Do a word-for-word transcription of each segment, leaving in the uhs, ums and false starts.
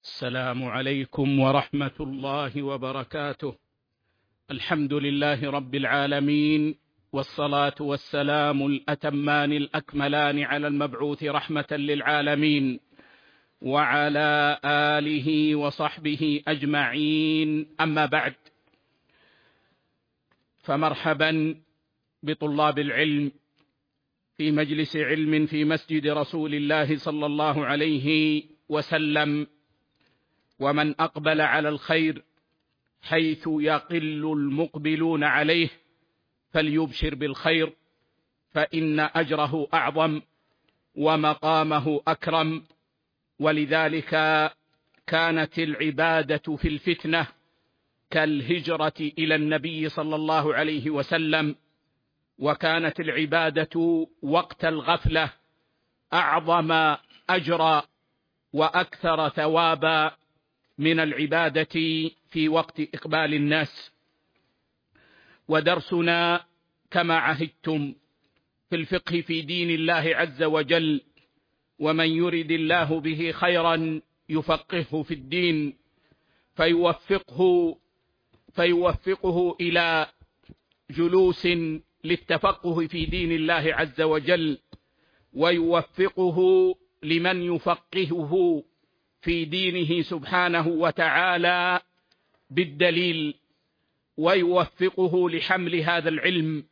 السلام عليكم ورحمة الله وبركاته. الحمد لله رب العالمين، والصلاة والسلام الأتمان الأكملان على المبعوث رحمة للعالمين وعلى آله وصحبه أجمعين، أما بعد، فمرحبا بطلاب العلم في مجلس علم في مسجد رسول الله صلى الله عليه وسلم، ومن أقبل على الخير حيث يقل المقبلون عليه فليبشر بالخير، فإن أجره أعظم ومقامه أكرم. ولذلك كانت العبادة في الفتنة كالهجرة إلى النبي صلى الله عليه وسلم، وكانت العبادة وقت الغفلة أعظم أجرا وأكثر ثوابا من العبادة في وقت إقبال الناس. ودرسنا كما عهدتم في الفقه في دين الله عز وجل، ومن يرد الله به خيرا يفقهه في الدين، فيوفقه فيوفقه إلى جلوس للتفقه في دين الله عز وجل، ويوفقه لمن يفقهه في دينه سبحانه وتعالى بالدليل، ويوفقه لحمل هذا العلم.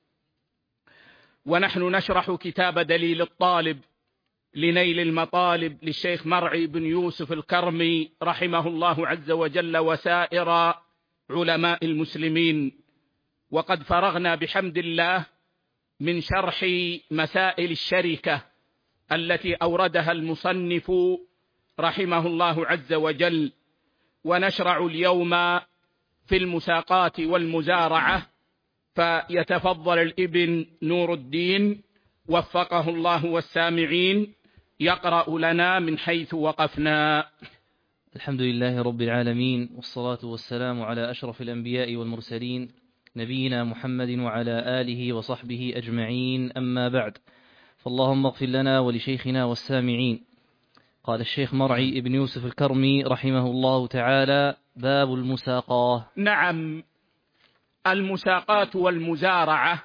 ونحن نشرح كتاب دليل الطالب لنيل المطالب للشيخ مرعي بن يوسف الكرمي رحمه الله عز وجل وسائر علماء المسلمين. وقد فرغنا بحمد الله من شرح مسائل الشركة التي أوردها المصنف رحمه الله عز وجل، ونشرع اليوم في المساقات والمزارعة، فيتفضل الابن نور الدين وفقه الله والسامعين يقرأ لنا من حيث وقفنا. الحمد لله رب العالمين، والصلاة والسلام على أشرف الأنبياء والمرسلين نبينا محمد وعلى آله وصحبه أجمعين، أما بعد، فاللهم اغفر لنا ولشيخنا والسامعين. قال الشيخ مرعي بن يوسف الكرمي رحمه الله تعالى: باب المساقاه. نعم، المساقات والمزارعة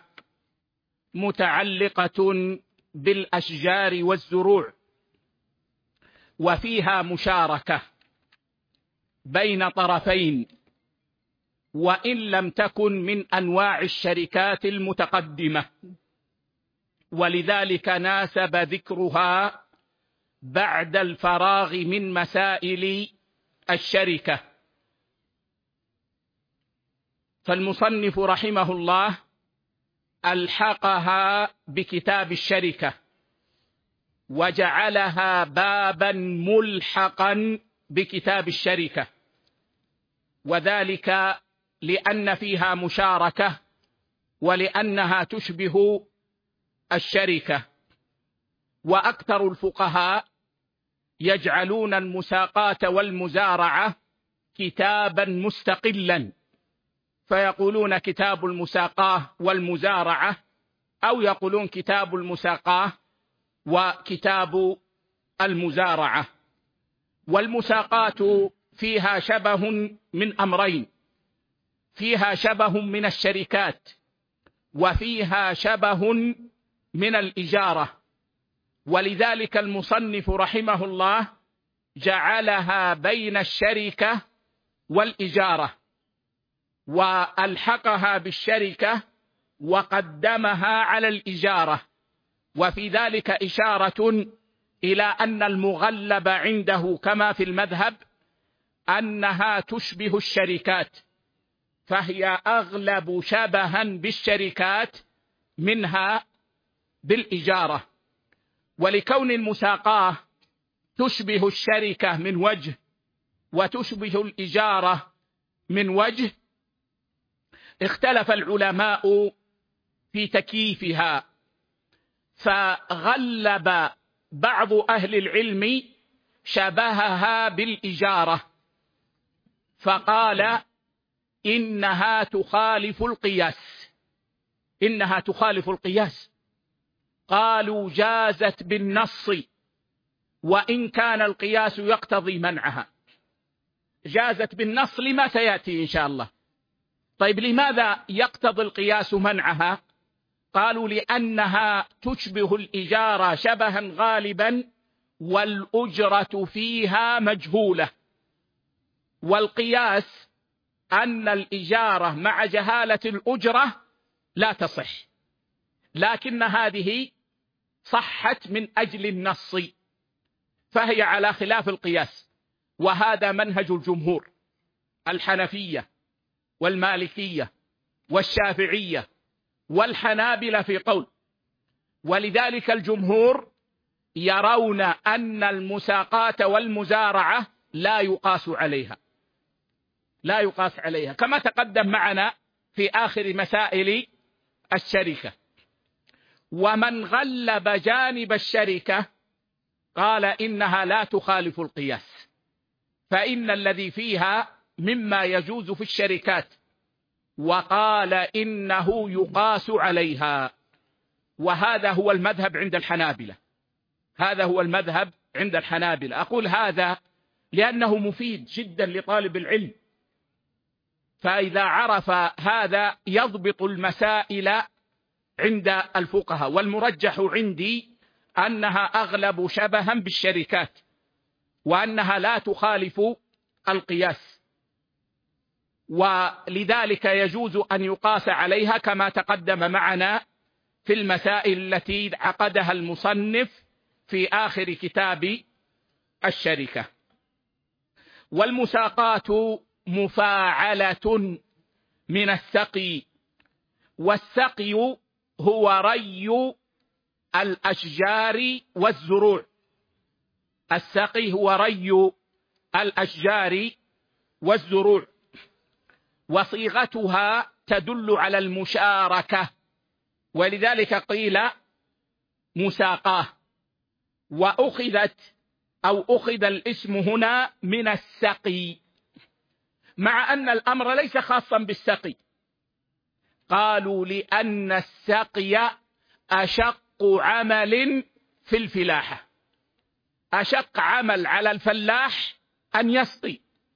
متعلقة بالأشجار والزروع، وفيها مشاركة بين طرفين، وإن لم تكن من أنواع الشركات المتقدمة، ولذلك ناسب ذكرها بعد الفراغ من مسائل الشركة. فالمصنف رحمه الله ألحقها بكتاب الشركة وجعلها بابا ملحقا بكتاب الشركة، وذلك لأن فيها مشاركة ولأنها تشبه الشركة. وأكثر الفقهاء يجعلون المساقات والمزارعة كتابا مستقلا، فيقولون كتاب المساقاه والمزارعة، أو يقولون كتاب المساقاه وكتاب المزارعة. والمساقات فيها شبه من أمرين: فيها شبه من الشركات، وفيها شبه من الإجارة. ولذلك المصنف رحمه الله جعلها بين الشركة والإجارة، وألحقها بالشركة وقدمها على الإجارة. وفي ذلك إشارة إلى أن المغلب عنده كما في المذهب أنها تشبه الشركات، فهي أغلب شبها بالشركات منها بالإجارة. ولكون المساقاه تشبه الشركة من وجه وتشبه الإجارة من وجه، اختلف العلماء في تكييفها، فغلب بعض أهل العلم شبهها بالإجارة، فقال إنها تخالف القياس إنها تخالف القياس قالوا جازت بالنص وإن كان القياس يقتضي منعها. جازت بالنص لما سيأتي إن شاء الله. طيب لماذا يقتضي القياس منعها؟ قالوا لأنها تشبه الإجارة شبها غالبا والأجرة فيها مجهولة، والقياس أن الإجارة مع جهالة الأجرة لا تصح، لكن هذه صحت من أجل النص، فهي على خلاف القياس. وهذا منهج الجمهور الحنفية والمالكية والشافعية والحنابلة في قول. ولذلك الجمهور يرون أن المساقات والمزارعة لا يقاس عليها، لا يقاس عليها كما تقدم معنا في آخر مسائل الشركة. ومن غلب جانب الشركة قال إنها لا تخالف القياس، فإن الذي فيها مما يجوز في الشركات، وقال إنه يقاس عليها. وهذا هو المذهب عند الحنابلة، هذا هو المذهب عند الحنابلة. أقول هذا لأنه مفيد جدا لطالب العلم، فإذا عرف هذا يضبط المسائل عند الفقهاء. والمرجح عندي أنها أغلب شبها بالشركات، وأنها لا تخالف القياس، ولذلك يجوز أن يقاس عليها كما تقدم معنا في المسائل التي عقدها المصنف في آخر كتاب الشركة. والمساقات مفاعلة من السقي، والسقي هو ري الأشجار والزروع، السقي هو ري الأشجار والزروع، وصيغتها تدل على المشاركة، ولذلك قيل مساقاه. وأخذت أو أخذ الاسم هنا من السقي، مع أن الأمر ليس خاصا بالسقي. قالوا لأن السقي أشق عمل في الفلاحة، أشق عمل على الفلاح أن يسقي،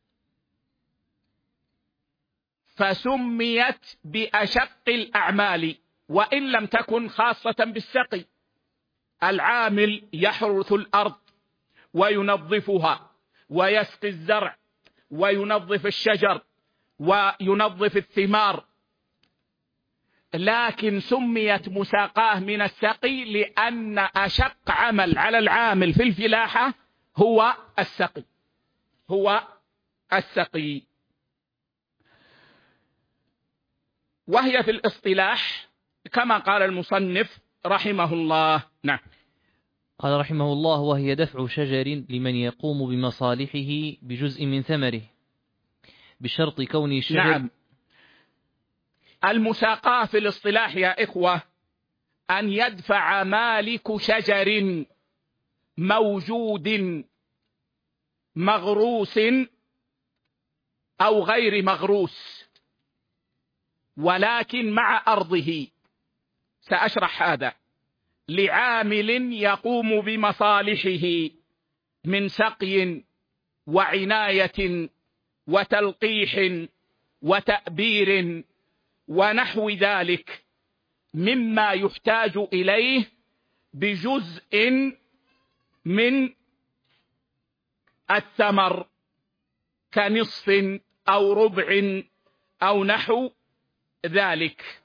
فسميت بأشق الأعمال وإن لم تكن خاصة بالسقي. العامل يحرث الأرض وينظفها ويسقي الزرع وينظف الشجر وينظف الثمار، لكن سميت مساقاه من السقي لأن أشق عمل على العامل في الفلاحة هو السقي، هو السقي. وهي في الاصطلاح كما قال المصنف رحمه الله. نعم. قال رحمه الله: وهي دفع شجر لمن يقوم بمصالحه بجزء من ثمره بشرط كون الشجر. نعم. المساقاة في الاصطلاح يا إخوة أن يدفع مالك شجر موجود مغروس أو غير مغروس ولكن مع أرضه، سأشرح هذا، لعامل يقوم بمصالحه من سقي وعناية وتلقيح وتأبير ونحو ذلك مما يحتاج إليه بجزء من الثمر كنصف أو ربع أو نحو ذلك.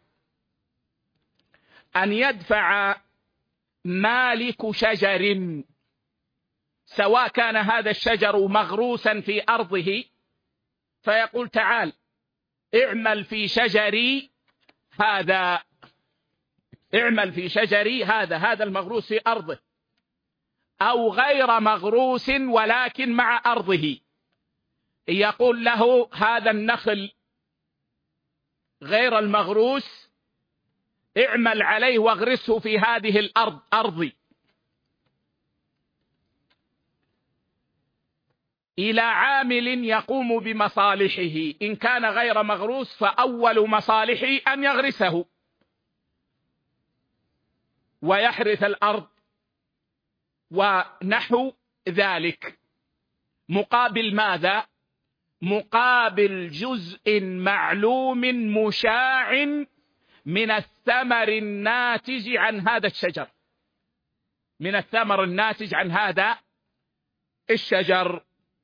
أن يدفع مالك شجر، سواء كان هذا الشجر مغروسا في أرضه فيقول تعال اعمل في شجري هذا، اعمل في شجري هذا، هذا المغروس في أرضه، أو غير مغروس ولكن مع أرضه، يقول له هذا النخل غير المغروس اعمل عليه واغرسه في هذه الأرض أرضي، إلى عامل يقوم بمصالحه. إن كان غير مغروس فأول مصالحه أن يغرسه ويحرث الأرض ونحو ذلك، مقابل ماذا؟ مقابل جزء معلوم مشاع من الثمر الناتج عن هذا الشجر، من الثمر الناتج عن هذا الشجر.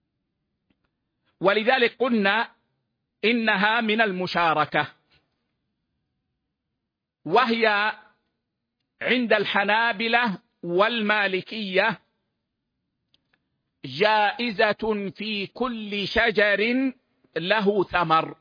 ولذلك قلنا إنها من المشاركة، وهي عند الحنابلة والمالكية جائزة في كل شجر له ثمر،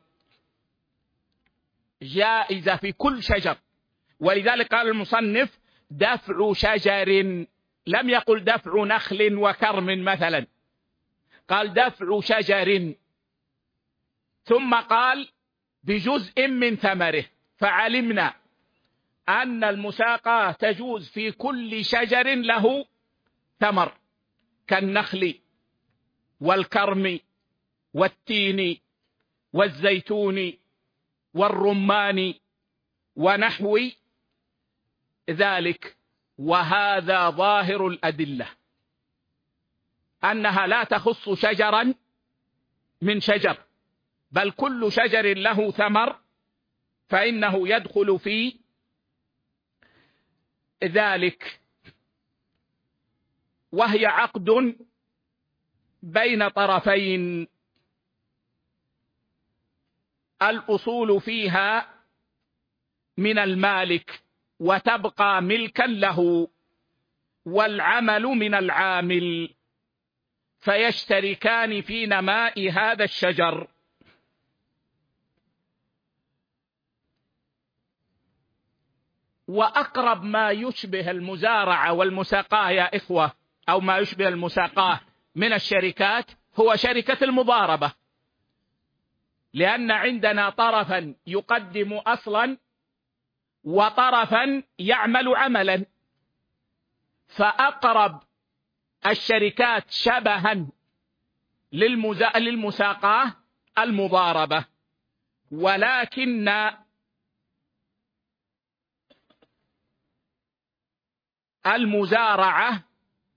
جائزة في كل شجر. ولذلك قال المصنف دفع شجر، لم يقل دفع نخل وكرم مثلا، قال دفع شجر، ثم قال بجزء من ثمره، فعلمنا أن المساقاة تجوز في كل شجر له ثمر كالنخل والكرم والتين والزيتون والرمان ونحو ذلك. وهذا ظاهر الأدلة، أنها لا تخص شجرا من شجر، بل كل شجر له ثمر فإنه يدخل في ذلك. وهي عقد بين طرفين، الأصول فيها من المالك وتبقى ملكا له، والعمل من العامل، فيشتركان في نماء هذا الشجر. وأقرب ما يشبه المزارعة والمساقاة يا إخوة، أو ما يشبه المساقاة من الشركات، هو شركة المضاربة، لأن عندنا طرفا يقدم أصلا وطرفا يعمل عملا، فأقرب الشركات شبها للمساقاة المضاربة. ولكن المزارعة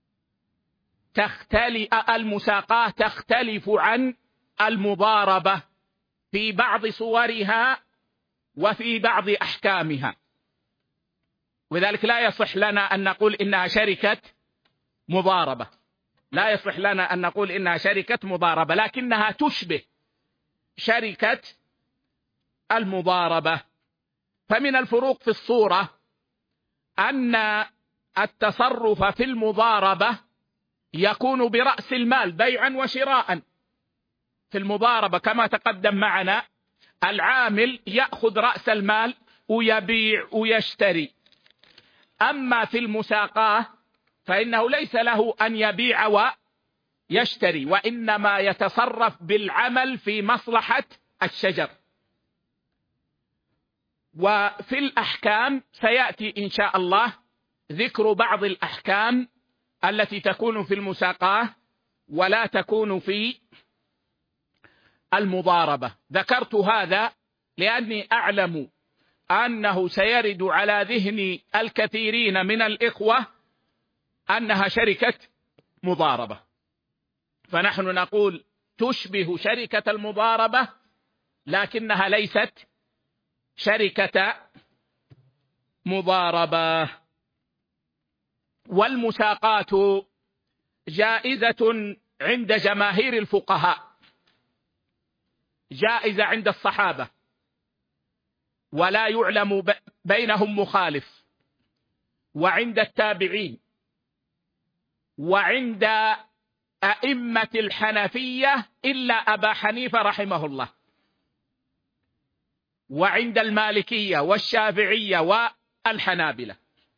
تختلف، المساقاة تختلف عن المضاربة في بعض صورها وفي بعض أحكامها، وذلك لا يصح لنا أن نقول إنها شركة مضاربة، لا يصح لنا أن نقول إنها شركة مضاربة، لكنها تشبه شركة المضاربة. فمن الفروق في الصورة أن التصرف في المضاربة يكون برأس المال بيعا وشراء. في المضاربة كما تقدم معنا العامل يأخذ رأس المال ويبيع ويشتري. أما في المساقاة فإنه ليس له أن يبيع ويشتري، وإنما يتصرف بالعمل في مصلحة الشجر. وفي الأحكام سيأتي إن شاء الله ذكر بعض الأحكام التي تكون في المساقاة ولا تكون في المضاربة. ذكرت هذا لأني أعلم أنه سيرد على ذهن الكثيرين من الإخوة أنها شركة مضاربة، فنحن نقول تشبه شركة المضاربة لكنها ليست شركة مضاربة. والمساقات جائزة عند جماهير الفقهاء، جائزة عند الصحابة ولا يعلم بينهم مخالف، وعند التابعين، وعند أئمة الحنفية إلا أبا حنيفة رحمه الله، وعند المالكية والشافعية والحنابلة.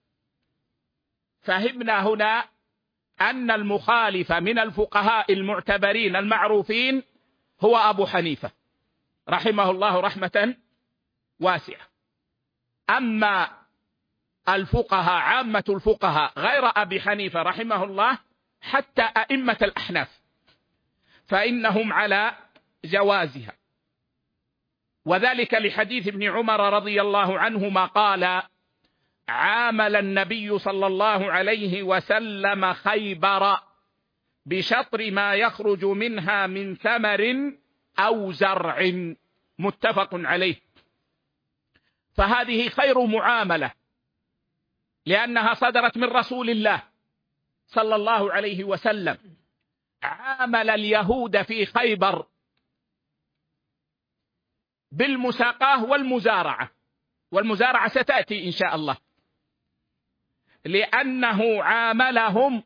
فهمنا هنا أن المخالف من الفقهاء المعتبرين المعروفين هو أبو حنيفة رحمه الله رحمة واسعة. أما الفقهاء عامة الفقهاء غير أبي حنيفة رحمه الله حتى أئمة الأحناف فإنهم على جوازها، وذلك لحديث ابن عمر رضي الله عنهما قال: عامل النبي صلى الله عليه وسلم خيبر بشطر ما يخرج منها من ثمر أو زرع، متفق عليه. فهذه خير معاملة، لأنها صدرت من رسول الله صلى الله عليه وسلم. عامل اليهود في خيبر بالمساقاة والمزارعة، والمزارعة ستأتي إن شاء الله، لأنه عاملهم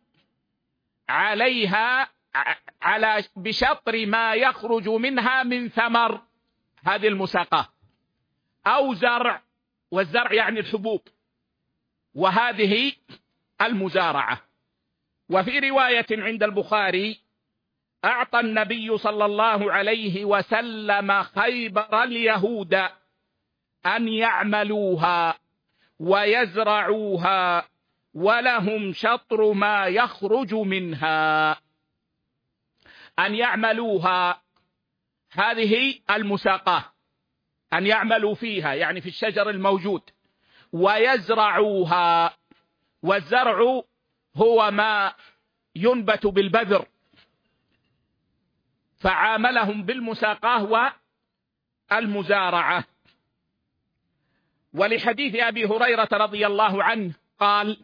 عليها على بشطر ما يخرج منها من ثمر هذه المساقاة، أو زرع، والزرع يعني الحبوب، وهذه المزارعة. وفي رواية عند البخاري: أعطى النبي صلى الله عليه وسلم خيبر اليهود أن يعملوها ويزرعوها ولهم شطر ما يخرج منها. أن يعملوها، هذه المساقاة، أن يعملوا فيها يعني في الشجر الموجود. ويزرعوها، والزرع هو ما ينبت بالبذر، فعاملهم بالمساقاة والمزارعة. ولحديث أبي هريرة رضي الله عنه قال: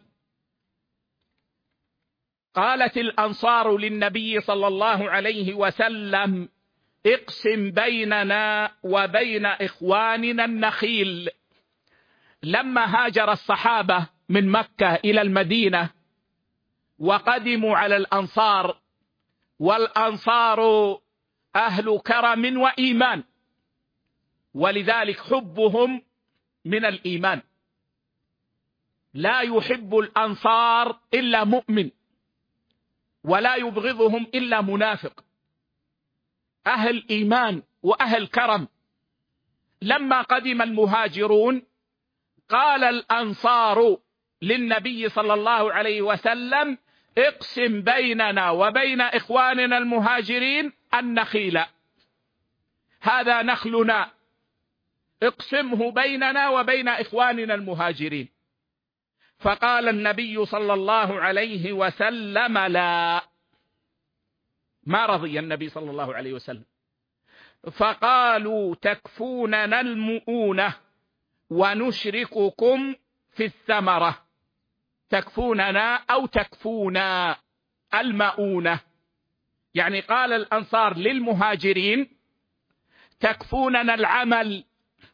قالت الأنصار للنبي صلى الله عليه وسلم: اقسم بيننا وبين إخواننا النخيل. لما هاجر الصحابة من مكة إلى المدينة وقدموا على الأنصار، والأنصار أهل كرم وإيمان، ولذلك حبهم من الإيمان. لا يحب الأنصار إلا مؤمن، ولا يبغضهم إلا منافق. أهل إيمان وأهل كرم. لما قدم المهاجرون قال الأنصار للنبي صلى الله عليه وسلم: اقسم بيننا وبين إخواننا المهاجرين النخيل، هذا نخلنا، اقسمه بيننا وبين إخواننا المهاجرين. فقال النبي صلى الله عليه وسلم: لا، ما رضي النبي صلى الله عليه وسلم. فقالوا: تكفوننا المؤونة ونشرككم في الثمرة. تكفوننا أو تكفونا المؤونة، يعني قال الأنصار للمهاجرين: تكفوننا العمل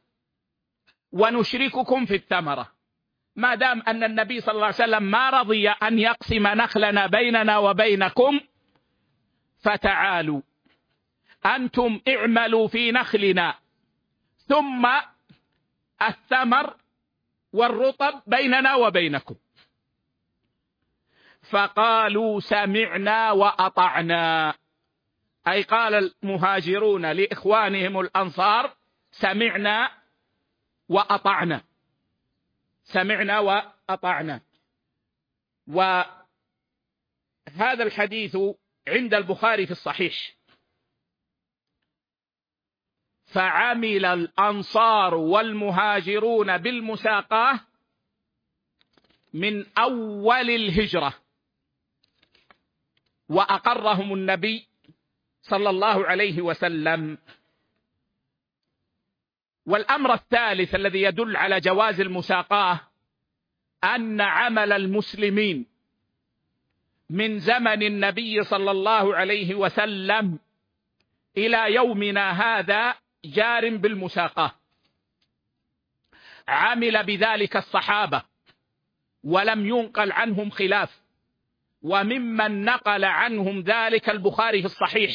ونشرككم في الثمرة. ما دام أن النبي صلى الله عليه وسلم ما رضي أن يقسم نخلنا بيننا وبينكم، فتعالوا أنتم اعملوا في نخلنا، ثم الثمر والرطب بيننا وبينكم. فقالوا: سمعنا وأطعنا، أي قال المهاجرون لإخوانهم الأنصار: سمعنا وأطعنا، سمعنا وأطعنا. وهذا الحديث عند البخاري في الصحيح. فعمل الأنصار والمهاجرون بالمساقاة من أول الهجرة، وأقرهم النبي صلى الله عليه وسلم. والأمر الثالث الذي يدل على جواز المساقاة أن عمل المسلمين من زمن النبي صلى الله عليه وسلم إلى يومنا هذا جار بالمساقاة. عمل بذلك الصحابة ولم ينقل عنهم خلاف، وممن نقل عنهم ذلك البخاري في الصحيح،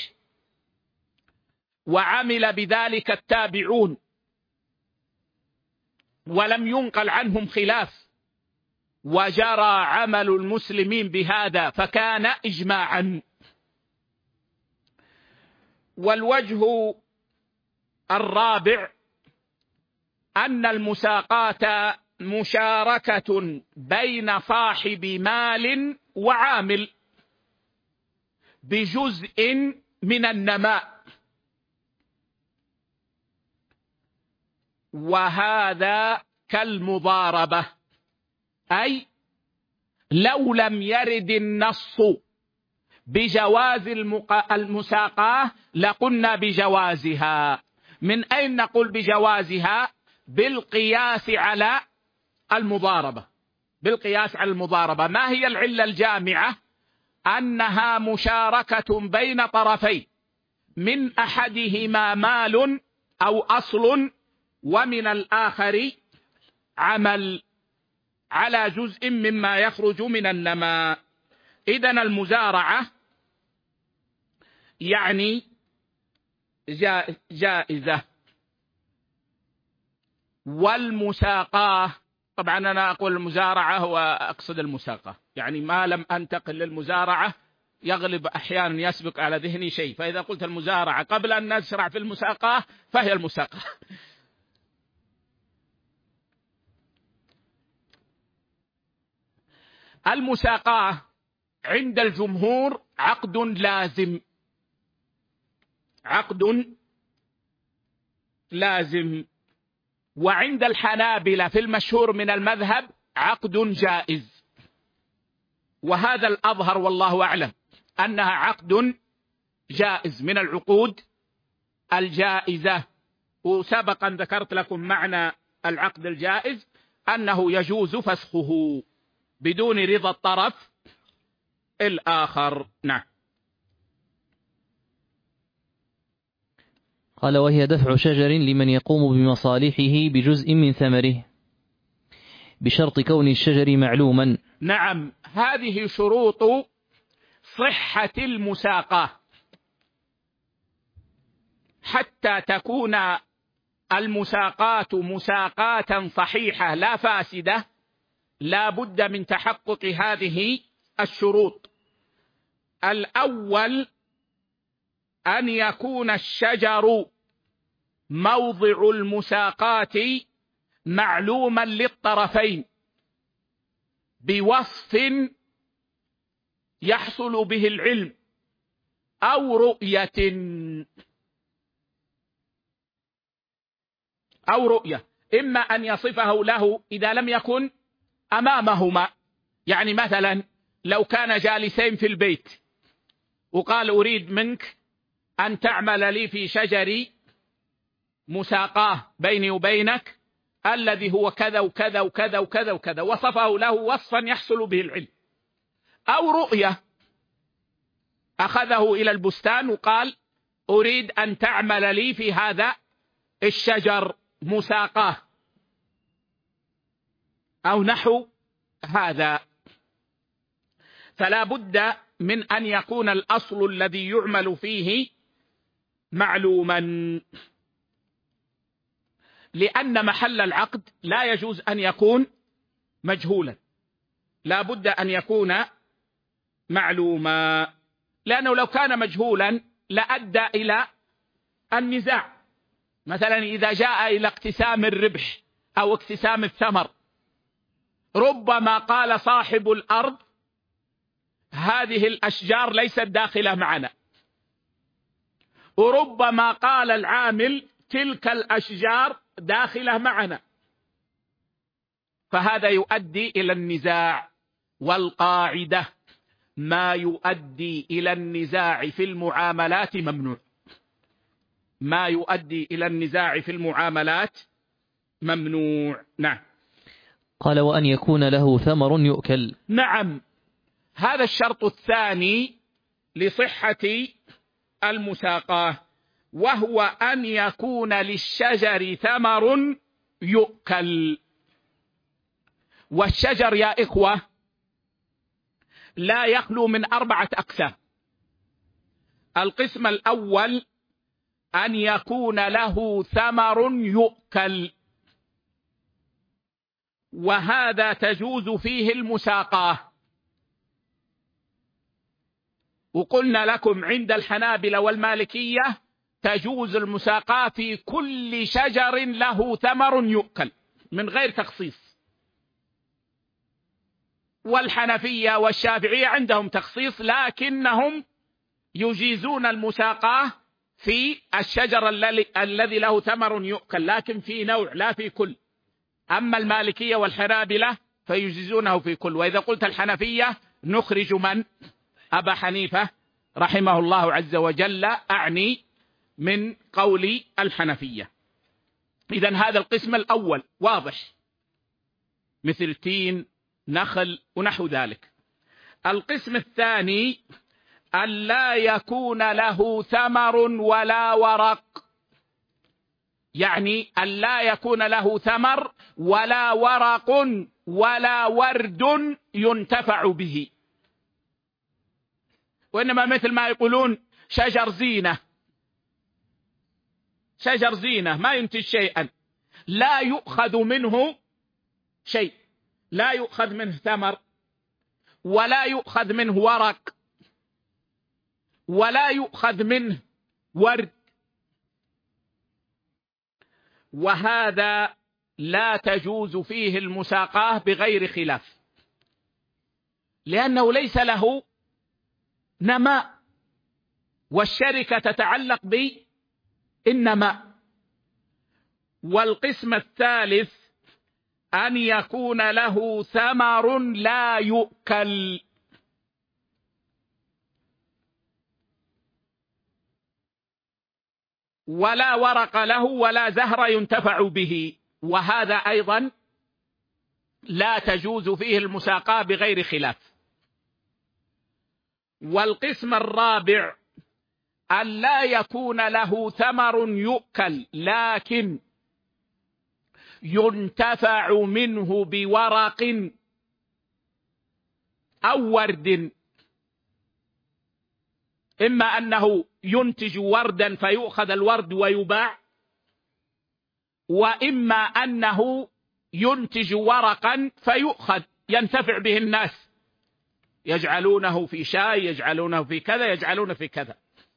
وعمل بذلك التابعون ولم ينقل عنهم خلاف، وجرى عمل المسلمين بهذا، فكان إجماعا. والوجه الرابع أن المساقاة مشاركة بين صاحب مال وعامل بجزء من النماء، وهذا كالمضاربة، أي لو لم يرد النص بجواز المساقاة لقلنا بجوازها. من أين نقول بجوازها؟ بالقياس على المضاربة. بالقياس على المضاربة. ما هي العلة الجامعة؟ أنها مشاركة بين طرفين، من أحدهما مال أو أصل، ومن الآخر عمل، على جزء مما يخرج من النماء. إذن المزارعة يعني جائزة، والمساقاة، طبعا أنا أقول المزارعة وأقصد المساقاة، يعني ما لم أنتقل للمزارعة يغلب أحيانا يسبق على ذهني شيء، فإذا قلت المزارعة قبل أن نشرع في المساقاة فهي المساقاة. المساقاة عند الجمهور عقد لازم، عقد لازم، وعند الحنابلة في المشهور من المذهب عقد جائز، وهذا الأظهر والله أعلم أنها عقد جائز من العقود الجائزة. وسبقا ذكرت لكم معنى العقد الجائز أنه يجوز فسخه بدون رضا الطرف الآخر. نعم. قال: وهي دفع شجر لمن يقوم بمصالحه بجزء من ثمره بشرط كون الشجر معلوما. نعم، هذه شروط صحة المساقاة. حتى تكون المساقاة مساقاة صحيحة لا فاسدة لا بد من تحقق هذه الشروط. الأول أن يكون الشجر موضع المساقاة معلوما للطرفين بوصف يحصل به العلم أو رؤية أو رؤية إما أن يصفه له إذا لم يكن أمامهما. يعني مثلا لو كان جالسين في البيت وقال أريد منك أن تعمل لي في شجري مساقاه بيني وبينك الذي هو كذا وكذا وكذا وكذا وكذا، وصفه له وصفا يحصل به العلم. أو رؤية، أخذه إلى البستان وقال أريد أن تعمل لي في هذا الشجر مساقاه أو نحو هذا. فلا بد من أن يكون الأصل الذي يعمل فيه معلوما، لأن محل العقد لا يجوز أن يكون مجهولا، لا بد أن يكون معلوما، لأنه لو كان مجهولا لأدى إلى النزاع. مثلا إذا جاء إلى اقتسام الربح أو اقتسام الثمر، ربما قال صاحب الأرض هذه الأشجار ليست داخلة معنا، وربما قال العامل تلك الأشجار داخلة معنا، فهذا يؤدي إلى النزاع. والقاعدة ما يؤدي إلى النزاع في المعاملات ممنوع، ما يؤدي إلى النزاع في المعاملات ممنوع. نعم. قال: وأن يكون له ثمر يؤكل. نعم، هذا الشرط الثاني لصحة المساقاة، وهو أن يكون للشجر ثمر يؤكل. والشجر يا إخوة لا يخلو من أربعة أقسام. القسم الأول أن يكون له ثمر يؤكل، وهذا تجوز فيه المساقاة. وقلنا لكم عند الحنابلة والمالكية تجوز المساقاة في كل شجر له ثمر يؤكل من غير تخصيص. والحنفية والشافعية عندهم تخصيص، لكنهم يجيزون المساقاة في الشجر الذي له ثمر يؤكل، لكن في نوع لا في كل. أما المالكية والحنابلة فيجيزونه في كل. وإذا قلت الحنفية نخرج من؟ أبا حنيفة رحمه الله عز وجل، أعني من قول الحنفية. إذن هذا القسم الأول واضح، مثل تين، نخل ونحو ذلك. القسم الثاني أن لا يكون له ثمر ولا ورق، يعني أن لا يكون له ثمر ولا ورق ولا ورد ينتفع به، وإنما مثل ما يقولون شجر زينة، شجر زينة ما ينتج شيئا، لا يؤخذ منه شيء، لا يؤخذ منه ثمر ولا يؤخذ منه ورق ولا يؤخذ منه ورد. وهذا لا تجوز فيه المساقاة بغير خلاف، لأنه ليس له نماء، والشركة تتعلق بالنماء. والقسم الثالث أن يكون له ثمر لا يؤكل، ولا ورق له ولا زهر ينتفع به، وهذا أيضا لا تجوز فيه المساقاة بغير خلاف. والقسم الرابع أن لا يكون له ثمر يؤكل لكن ينتفع منه بورق أو ورد، إما أنه ينتج وردا فيؤخذ الورد ويباع، وإما أنه ينتج ورقا فيؤخذ ينتفع به الناس، يجعلونه في شاي، يجعلونه في كذا، يجعلونه في كذا.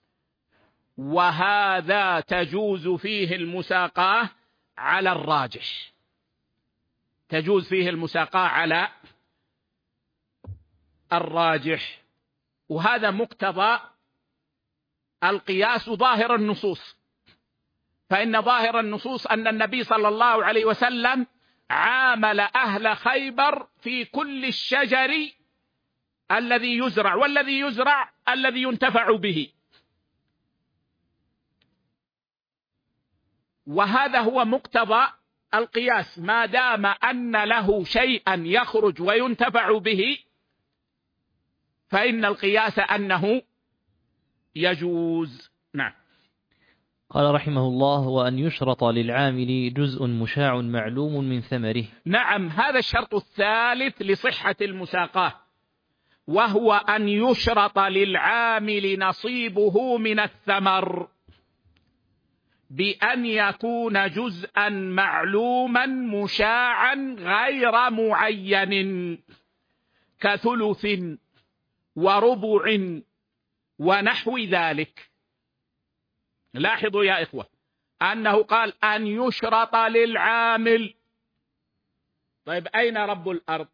وهذا تجوز فيه المساقاة على الراجح، تجوز فيه المساقاة على الراجح. وهذا مقتضى القياس ظاهر النصوص، فإن ظاهر النصوص أن النبي صلى الله عليه وسلم عامل أهل خيبر في كل الشجر الذي يزرع، والذي يزرع الذي ينتفع به. وهذا هو مقتضى القياس، ما دام أن له شيئا يخرج وينتفع به فإن القياس أنه يجوز. نعم. قال رحمه الله: وأن يشرط للعامل جزء مشاع معلوم من ثمره. نعم، هذا الشرط الثالث لصحة المساقاة، وهو أن يشرط للعامل نصيبه من الثمر بأن يكون جزءا معلوما مشاعا غير معين، كثلث وربع ونحو ذلك. لاحظوا يا إخوة أنه قال أن يشرط للعامل. طيب أين رب الأرض؟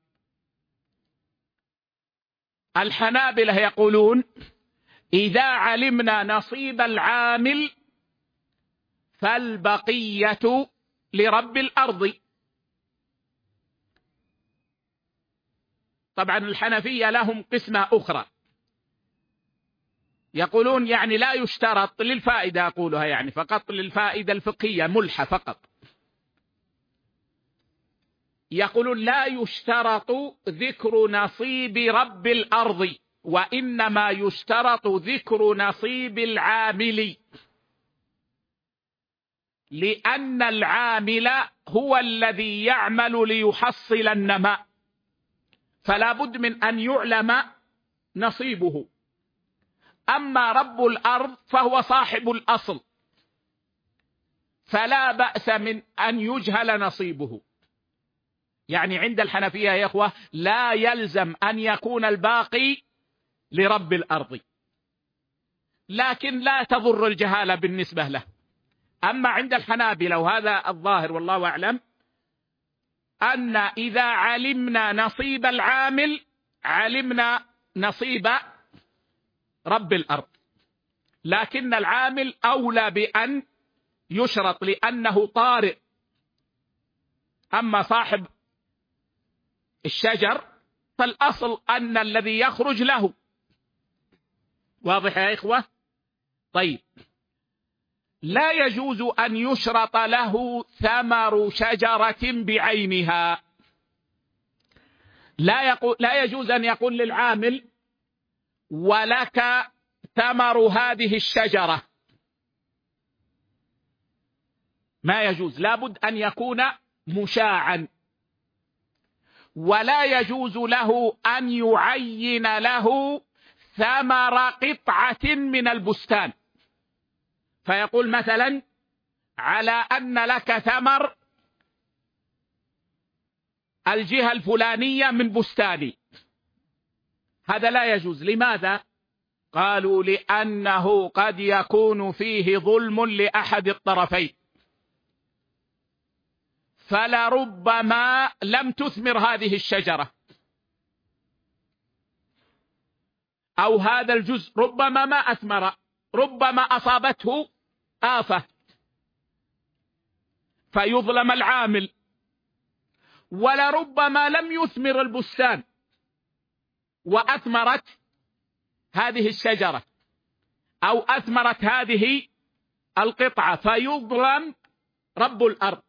الحنابلة يقولون إذا علمنا نصيب العامل فالبقية لرب الأرض. طبعا الحنفية لهم قسمة أخرى، يقولون يعني لا يشترط للفائدة، أقولها يعني فقط للفائدة الفقهية ملحة فقط، يقولون لا يشترط ذكر نصيب رب الأرض، وإنما يشترط ذكر نصيب العامل، لأن العامل هو الذي يعمل ليحصل النماء، فلا بد من أن يعلم نصيبه. أما رب الأرض فهو صاحب الأصل، فلا بأس من أن يجهل نصيبه. يعني عند الحنفية يا إخوة لا يلزم أن يكون الباقي لرب الأرض، لكن لا تضر الجهالة بالنسبة له. أما عند الحنابلة وهذا الظاهر والله أعلم أن إذا علمنا نصيب العامل علمنا نصيب رب الأرض، لكن العامل أولى بأن يشرط لأنه طارئ. أما صاحب الشجر فالأصل أن الذي يخرج له، واضح يا إخوة؟ طيب، لا يجوز أن يشرط له ثمر شجرة بعينها. لا, يقول لا يجوز أن يقول للعامل ولك ثمر هذه الشجرة، ما يجوز، لابد أن يكون مشاعا. ولا يجوز له أن يعين له ثمر قطعة من البستان، فيقول مثلا على أن لك ثمر الجهة الفلانية من بستاني، هذا لا يجوز. لماذا؟ قالوا لأنه قد يكون فيه ظلم لأحد الطرفين، فلربما لم تثمر هذه الشجرة، أو هذا الجزء ربما ما أثمر، ربما أصابته آفة فيظلم العامل، ولربما لم يثمر البستان وأثمرت هذه الشجرة أو أثمرت هذه القطعة فيظلم رب الأرض.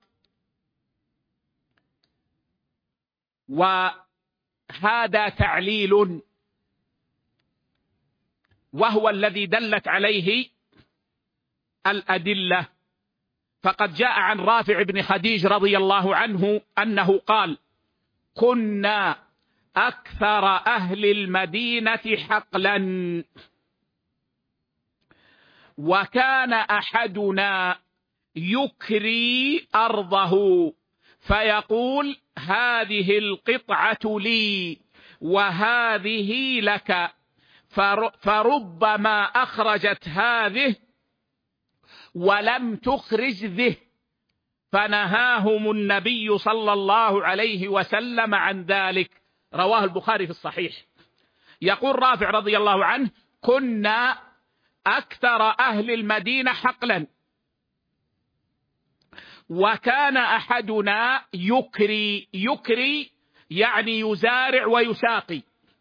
وهذا تعليل، وهو الذي دلت عليه الأدلة. فقد جاء عن رافع بن خديج رضي الله عنه أنه قال: كنا أكثر أهل المدينة حقلا، وكان أحدنا يكري أرضه فيقول: هذه القطعة لي وهذه لك، فربما أخرجت هذه ولم تخرج ذه، فنهاهم النبي صلى الله عليه وسلم عن ذلك. رواه البخاري في الصحيح. يقول رافع رضي الله عنه: كنا أكثر أهل المدينة حقلا، وكان أحدنا يكري، يكري يعني يزارع ويساقي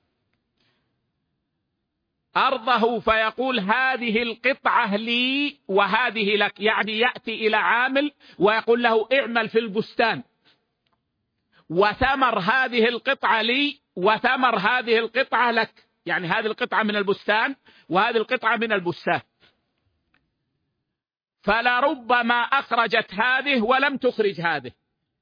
أرضه، فيقول: هذه القطعة لي وهذه لك، يعني يأتي إلى عامل ويقول له: اعمل في البستان، وثمر هذه القطعة لي وثمر هذه القطعة لك، يعني هذه القطعة من البستان وهذه القطعة من البستان، فلربما أخرجت هذه ولم تخرج هذه،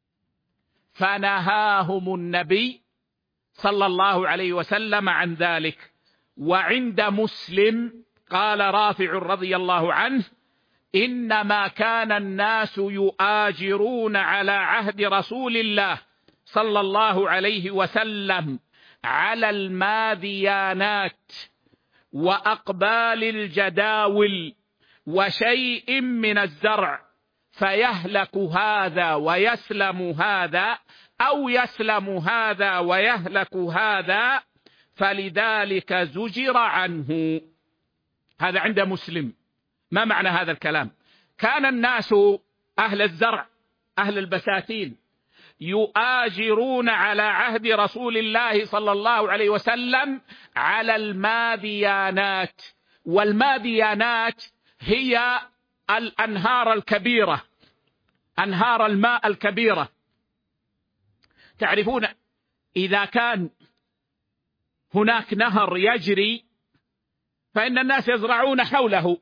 فنهاهم النبي صلى الله عليه وسلم عن ذلك. وعند مسلم قال رافع رضي الله عنه: إنما كان الناس يؤاجرون على عهد رسول الله صلى الله عليه وسلم على الماديانات وأقبال الجداول وشيء من الزرع، فيهلك هذا ويسلم هذا، أو يسلم هذا ويهلك هذا، فلذلك زجر عنه. هذا عند مسلم. ما معنى هذا الكلام؟ كان الناس أهل الزرع أهل البساتين يؤاجرون على عهد رسول الله صلى الله عليه وسلم على الماديانات، والماديانات هي الأنهار الكبيرة، أنهار الماء الكبيرة. تعرفون إذا كان هناك نهر يجري فإن الناس يزرعون حوله،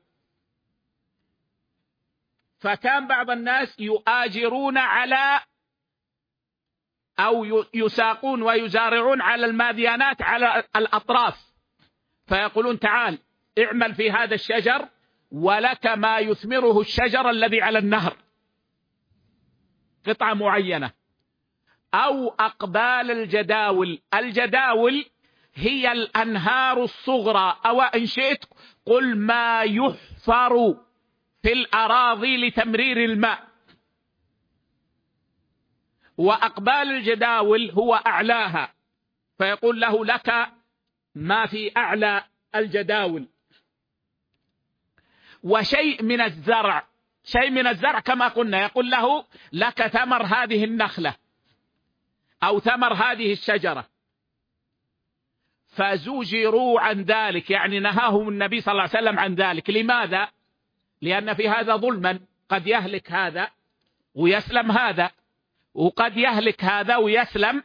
فكان بعض الناس يؤاجرون على أو يساقون ويزارعون على الماديانات على الأطراف، فيقولون: تعال اعمل في هذا الشجر ولك ما يثمره الشجر الذي على النهر، قطعة معينة. أو أقبال الجداول، الجداول هي الأنهار الصغرى، أو إن شئت قل ما يحفر في الأراضي لتمرير الماء. وأقبال الجداول هو أعلاها، فيقول له: لك ما في أعلى الجداول. وشيء من الزرع، شيء من الزرع كما قلنا، يقول له: لك ثمر هذه النخلة أو ثمر هذه الشجرة، فزجروا عن ذلك، يعني نهاهم النبي صلى الله عليه وسلم عن ذلك. لماذا؟ لأن في هذا ظلما، قد يهلك هذا ويسلم هذا، وقد يهلك هذا ويسلم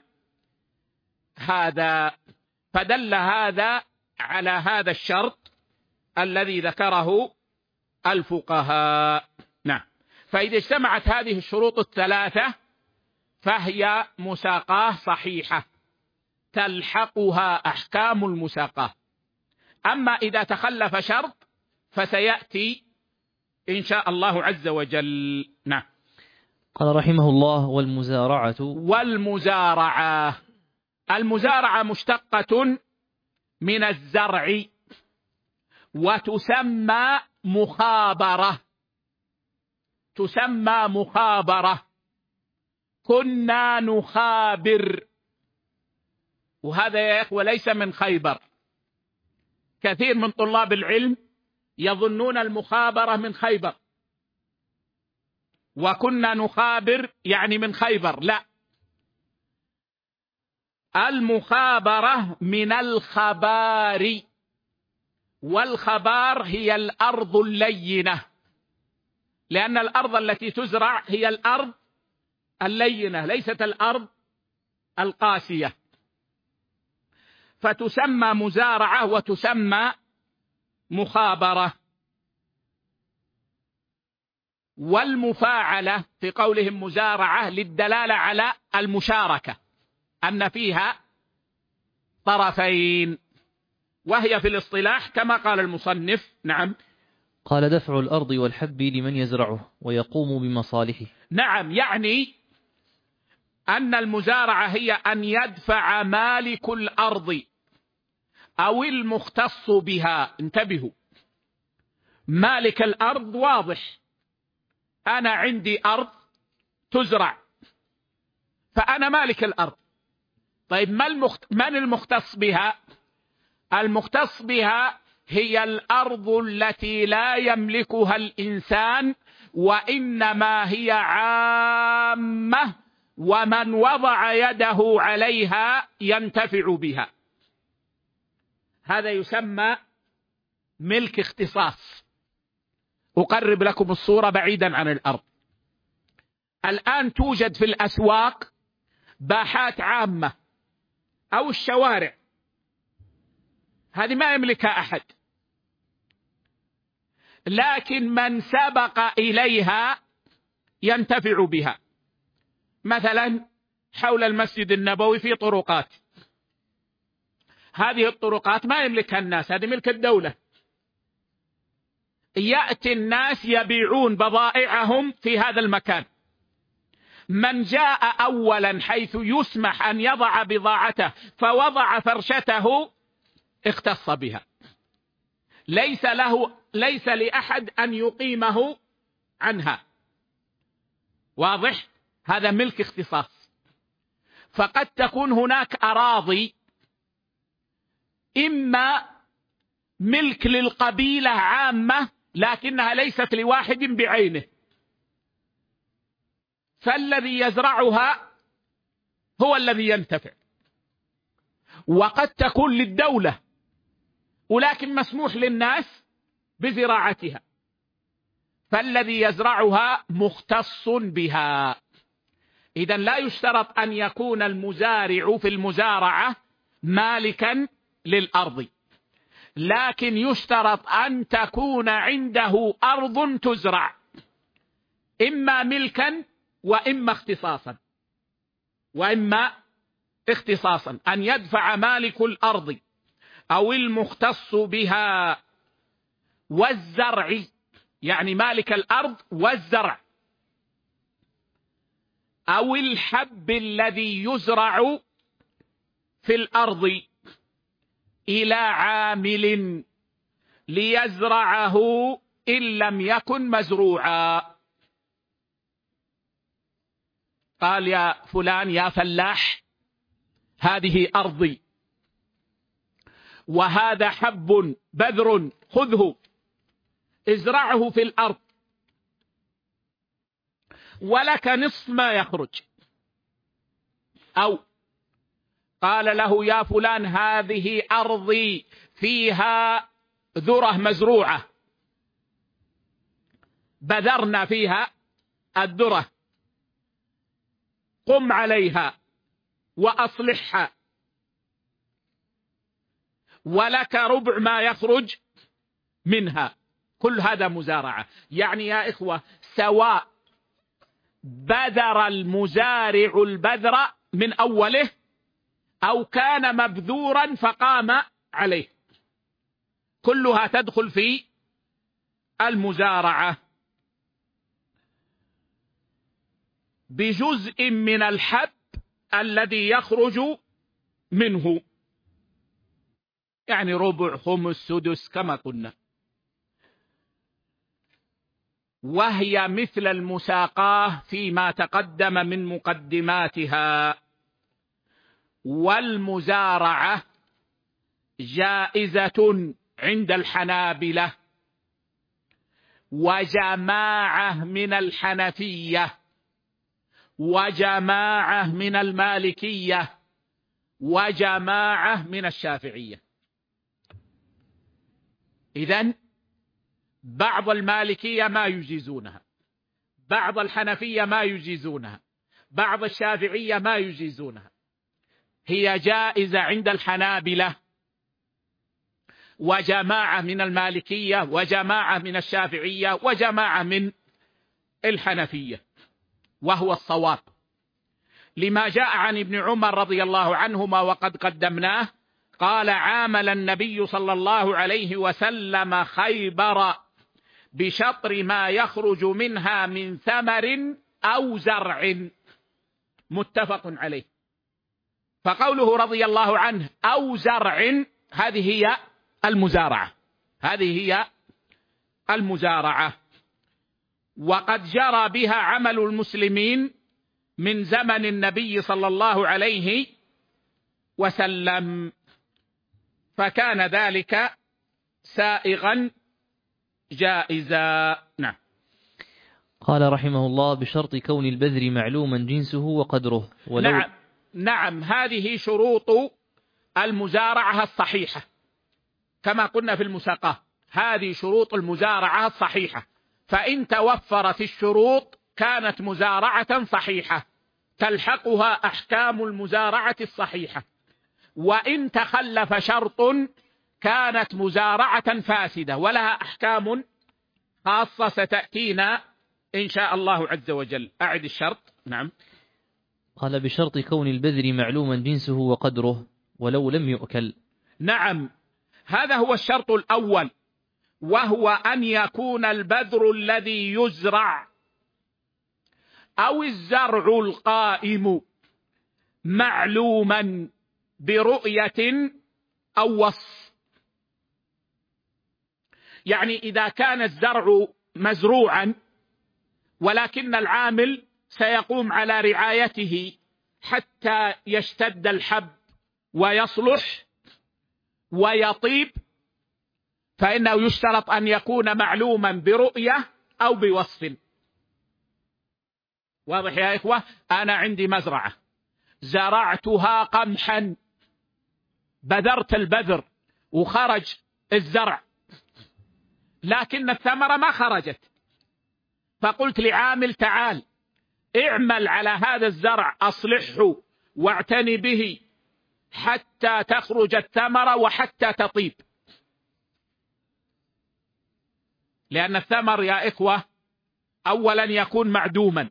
هذا. فدل هذا على هذا الشرط الذي ذكره الفقهاء. نعم. فإذا اجتمعت هذه الشروط الثلاثة فهي مساقاة صحيحة تلحقها أحكام المساقاة. أما إذا تخلف شرط فسيأتي إن شاء الله عز وجل. نعم. قال رحمه الله: والمزارعة والمزارعة المزارعة مشتقة من الزرع، وتسمى مخابرة، تسمى مخابرة. كنا نخابر، وهذا يا إخوة ليس من خيبر. كثير من طلاب العلم يظنون المخابرة من خيبر، وكنا نخابر يعني من خيبر. لا، المخابرة من الخبار، والخبار هي الأرض اللينة، لأن الأرض التي تزرع هي الأرض اللينة ليست الأرض القاسية. فتسمى مزارعة وتسمى مخابرة. والمفاعلة في قولهم مزارعة للدلالة على المشاركة، أن فيها طرفين، وهي في الاصطلاح كما قال المصنف. نعم. قال: دفع الأرض والحب لمن يزرعه ويقوم بمصالحه. نعم، يعني أن المزارعة هي أن يدفع مالك الأرض أو المختص بها. انتبهوا، مالك الأرض واضح، أنا عندي أرض تزرع فأنا مالك الأرض. طيب ما المخت... من المختص بها؟ المختص بها هي الأرض التي لا يملكها الإنسان، وإنما هي عامة، ومن وضع يده عليها ينتفع بها. هذا يسمى ملك اختصاص. أقرب لكم الصورة بعيدا عن الأرض. الآن توجد في الأسواق باحات عامة أو الشوارع، هذه ما يملكها أحد، لكن من سبق إليها ينتفع بها. مثلا حول المسجد النبوي في طرقات، هذه الطرقات ما يملكها الناس، هذه ملك الدولة. يأتي الناس يبيعون بضائعهم في هذا المكان، من جاء أولا حيث يسمح أن يضع بضاعته فوضع فرشته اختص بها، ليس له ليس لأحد أن يقيمه عنها. واضح؟ هذا ملك اختصاص. فقد تكون هناك أراضي إما ملك للقبيلة عامة لكنها ليست لواحد بعينه، فالذي يزرعها هو الذي ينتفع. وقد تكون للدولة ولكن مسموح للناس بزراعتها، فالذي يزرعها مختص بها. إذن لا يشترط أن يكون المزارع في المزارعة مالكا للأرض، لكن يشترط أن تكون عنده أرض تزرع، إما ملكا وإما اختصاصا، وإما اختصاصا أن يدفع مالك الأرض أو المختص بها والزرع، يعني مالك الأرض والزرع، أو الحب الذي يزرع في الأرض إلى عامل ليزرعه إن لم يكن مزروعا. قال يا فلان يا فلاح هذه أرضي وهذا حب بذر خذه ازرعه في الأرض ولك نصف ما يخرج. أو قال له يا فلان هذه أرضي فيها ذرة مزروعة، بذرنا فيها الذرة، قم عليها وأصلحها ولك ربع ما يخرج منها. كل هذا مزارعة. يعني يا إخوة سواء بذر المزارع البذر من أوله أو كان مبذورا فقام عليه، كلها تدخل في المزارعة بجزء من الحب الذي يخرج منه، يعني ربع خمس سدس كما قلنا. وهي مثل المساقاة فيما تقدم من مقدماتها. والمزارعة جائزة عند الحنابلة وجماعة من الحنفية وجماعة من المالكية وجماعة من الشافعية. إذن بعض المالكية ما يجيزونها، بعض الحنفية ما يجيزونها، بعض الشافعية ما يجيزونها. هي جائزة عند الحنابلة وجماعة من المالكية وجماعة من الشافعية وجماعة من الحنفية، وهو الصواب لما جاء عن ابن عمر رضي الله عنهما وقد قدمناه. قال عامل النبي صلى الله عليه وسلم خيبر بشطر ما يخرج منها من ثمر أو زرع، متفق عليه. فقوله رضي الله عنه أو زرع هذه هي المزارعة، هذه هي المزارعة. وقد جرى بها عمل المسلمين من زمن النبي صلى الله عليه وسلم، فكان ذلك سائغا جائزا. نعم. قال رحمه الله بشرط كون البذر معلوما جنسه وقدره. ولو نعم نعم هذه شروط المزارعة الصحيحة كما قلنا في المساقاة، هذه شروط المزارعة الصحيحة. فإن توفرت الشروط كانت مزارعة صحيحة تلحقها أحكام المزارعة الصحيحة، وإن تخلف شرط كانت مزارعة فاسدة ولها أحكام خاصة ستأتينا إن شاء الله عز وجل. أعد الشرط. نعم. قال بشرط كون البذر معلوما جنسه وقدره ولو لم يؤكل. نعم هذا هو الشرط الأول، وهو أن يكون البذر الذي يزرع أو الزرع القائم معلوما برؤية أو وصف. يعني إذا كان الزرع مزروعا ولكن العامل سيقوم على رعايته حتى يشتد الحب ويصلح ويطيب، فإنه يشترط أن يكون معلوما برؤية أو بوصف. واضح يا إخوة؟ أنا عندي مزرعة زرعتها قمحا، بذرت البذر وخرج الزرع لكن الثمرة ما خرجت، فقلت لعامل تعال اعمل على هذا الزرع أصلحه واعتني به حتى تخرج الثمرة وحتى تطيب. لأن الثمر يا إخوة أولا يكون معدوما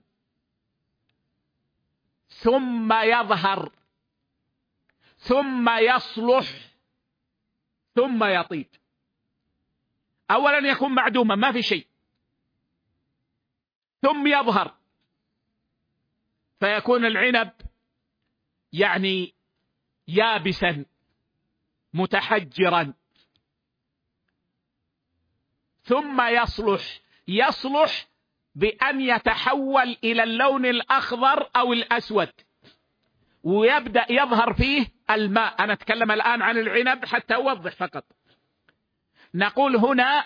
ثم يظهر ثم يصلح ثم يطيب. أولا يكون معدوما ما في شيء، ثم يظهر فيكون العنب يعني يابسا متحجرا، ثم يصلح يصلح بأن يتحول إلى اللون الأخضر أو الأسود ويبدأ يظهر فيه الماء. أنا أتكلم الآن عن العنب حتى أوضح فقط. نقول هنا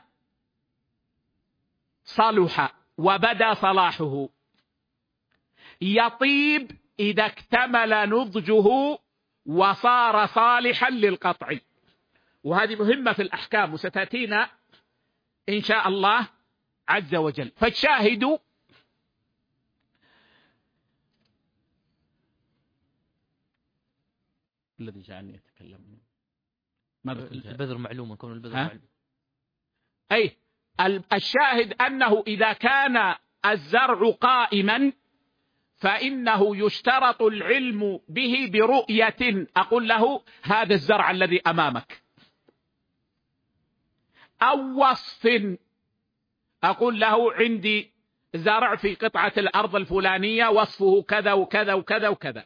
صلح وبدا صلاحه، يطيب إذا اكتمل نضجه وصار صالحا للقطع. وهذه مهمة في الأحكام وستأتينا إن شاء الله عز وجل. فالشاهد الذي جعلني يتكلم البذر معلوم كون البذر معلوم. أي الشاهد أنه إذا كان الزرع قائما فإنه يشترط العلم به برؤية، أقول له هذا الزرع الذي أمامك، أو وصف، أقول له عندي زرع في قطعة الأرض الفلانية وصفه كذا وكذا وكذا وكذا.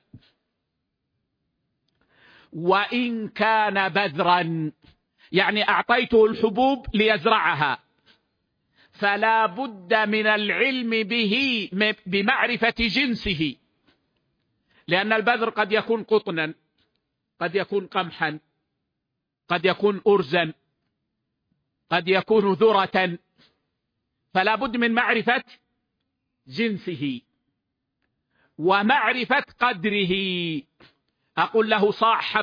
وإن كان بذرا يعني أعطيته الحبوب ليزرعها فلا بد من العلم به بمعرفة جنسه، لأن البذر قد يكون قطنا، قد يكون قمحا، قد يكون أرزا، قد يكون ذرة، فلا بد من معرفة جنسه ومعرفة قدره. أقول له صاع حب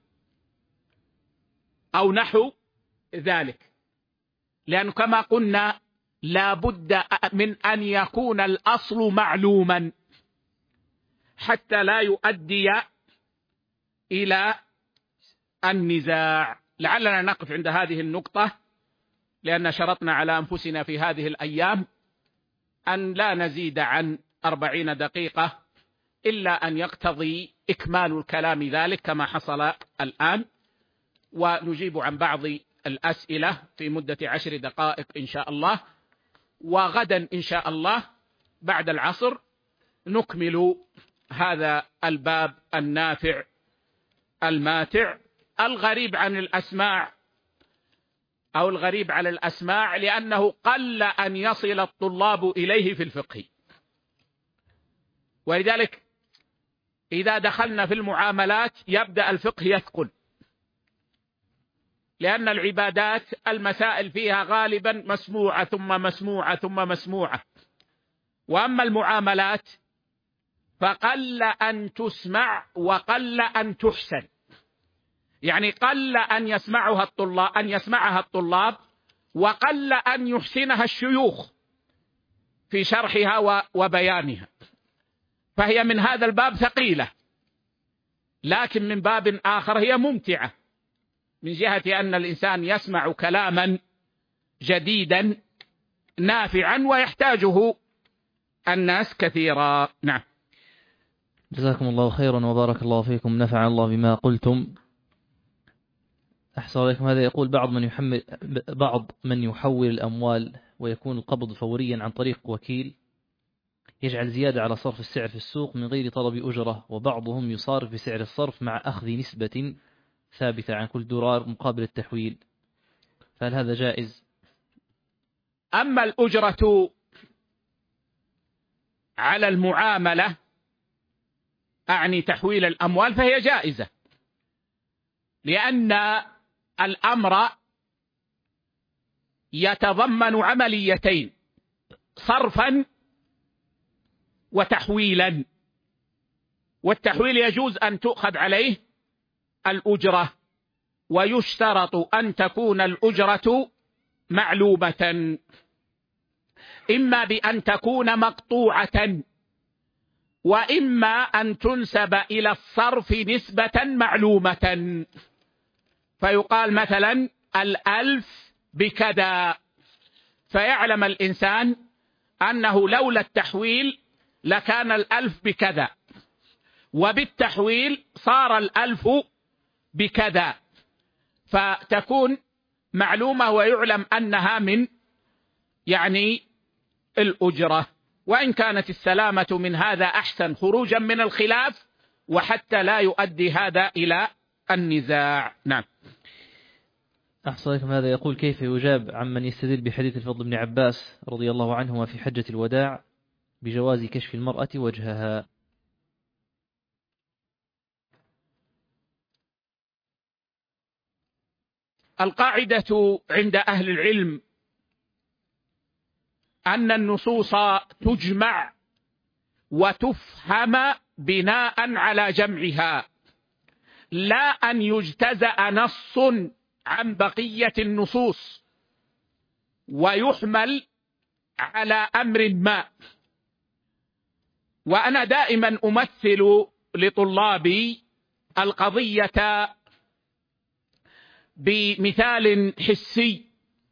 أو نحو ذلك، لأنه كما قلنا لا بد من أن يكون الأصل معلوما حتى لا يؤدي إلى النزاع. لعلنا نقف عند هذه النقطة، لأن شرطنا على أنفسنا في هذه الأيام أن لا نزيد عن أربعين دقيقة إلا أن يقتضي إكمال الكلام ذلك كما حصل الآن، ونجيب عن بعض الأسئلة في مدة عشر دقائق إن شاء الله. وغدا إن شاء الله بعد العصر نكمل هذا الباب النافع الماتع. الغريب عن الأسماع أو الغريب على الأسماع لأنه قل أن يصل الطلاب إليه في الفقه، ولذلك إذا دخلنا في المعاملات يبدأ الفقه يثقل، لأن العبادات المسائل فيها غالبا مسموعة ثم مسموعة ثم مسموعة، وأما المعاملات فقل أن تسمع وقل أن تحسن، يعني قل أن يسمعها الطلاب أن يسمعها الطلاب وقل أن يحسنها الشيوخ في شرحها وبيانها، فهي من هذا الباب ثقيلة، لكن من باب آخر هي ممتعة من جهة أن الإنسان يسمع كلاما جديدا نافعا ويحتاجه الناس كثيرا. نعم. جزاكم الله خيرا وبارك الله فيكم، نفع الله بما قلتم. أحسن عليكم. هذا يقول بعض من يحمل بعض من يحول الأموال ويكون القبض فوريا عن طريق وكيل يجعل زيادة على صرف السعر في السوق من غير طلب أجرة، وبعضهم يصارف بسعر الصرف مع أخذ نسبة ثابتة عن كل دولار مقابل التحويل، فهل هذا جائز؟ أما الأجرة على المعاملة أعني تحويل الأموال فهي جائزة، لأن الأمر يتضمن عمليتين: صرفا وتحويلا، والتحويل يجوز أن تؤخذ عليه الأجرة، ويشترط أن تكون الأجرة معلومة، إما بأن تكون مقطوعة وإما أن تنسب إلى الصرف نسبة معلومة، فيقال مثلا الألف بكذا، فيعلم الإنسان أنه لولا التحويل لكان الألف بكذا، وبالتحويل صار الألف بكذا، فتكون معلومة ويعلم أنها من يعني الأجرة. وإن كانت السلامة من هذا أحسن خروجا من الخلاف وحتى لا يؤدي هذا إلى النزاع. نعم. أحسن عليكم. هذا يقول كيف يجاب عمن يستدل بحديث الفضل بن عباس رضي الله عنهما في حجة الوداع بجواز كشف المرأة وجهها؟ القاعدة عند أهل العلم أن النصوص تجمع وتفهم بناء على جمعها، لا أن يجتزأ نص عن بقية النصوص ويحمل على أمر ما. وأنا دائما أمثل لطلابي القضية بمثال حسي،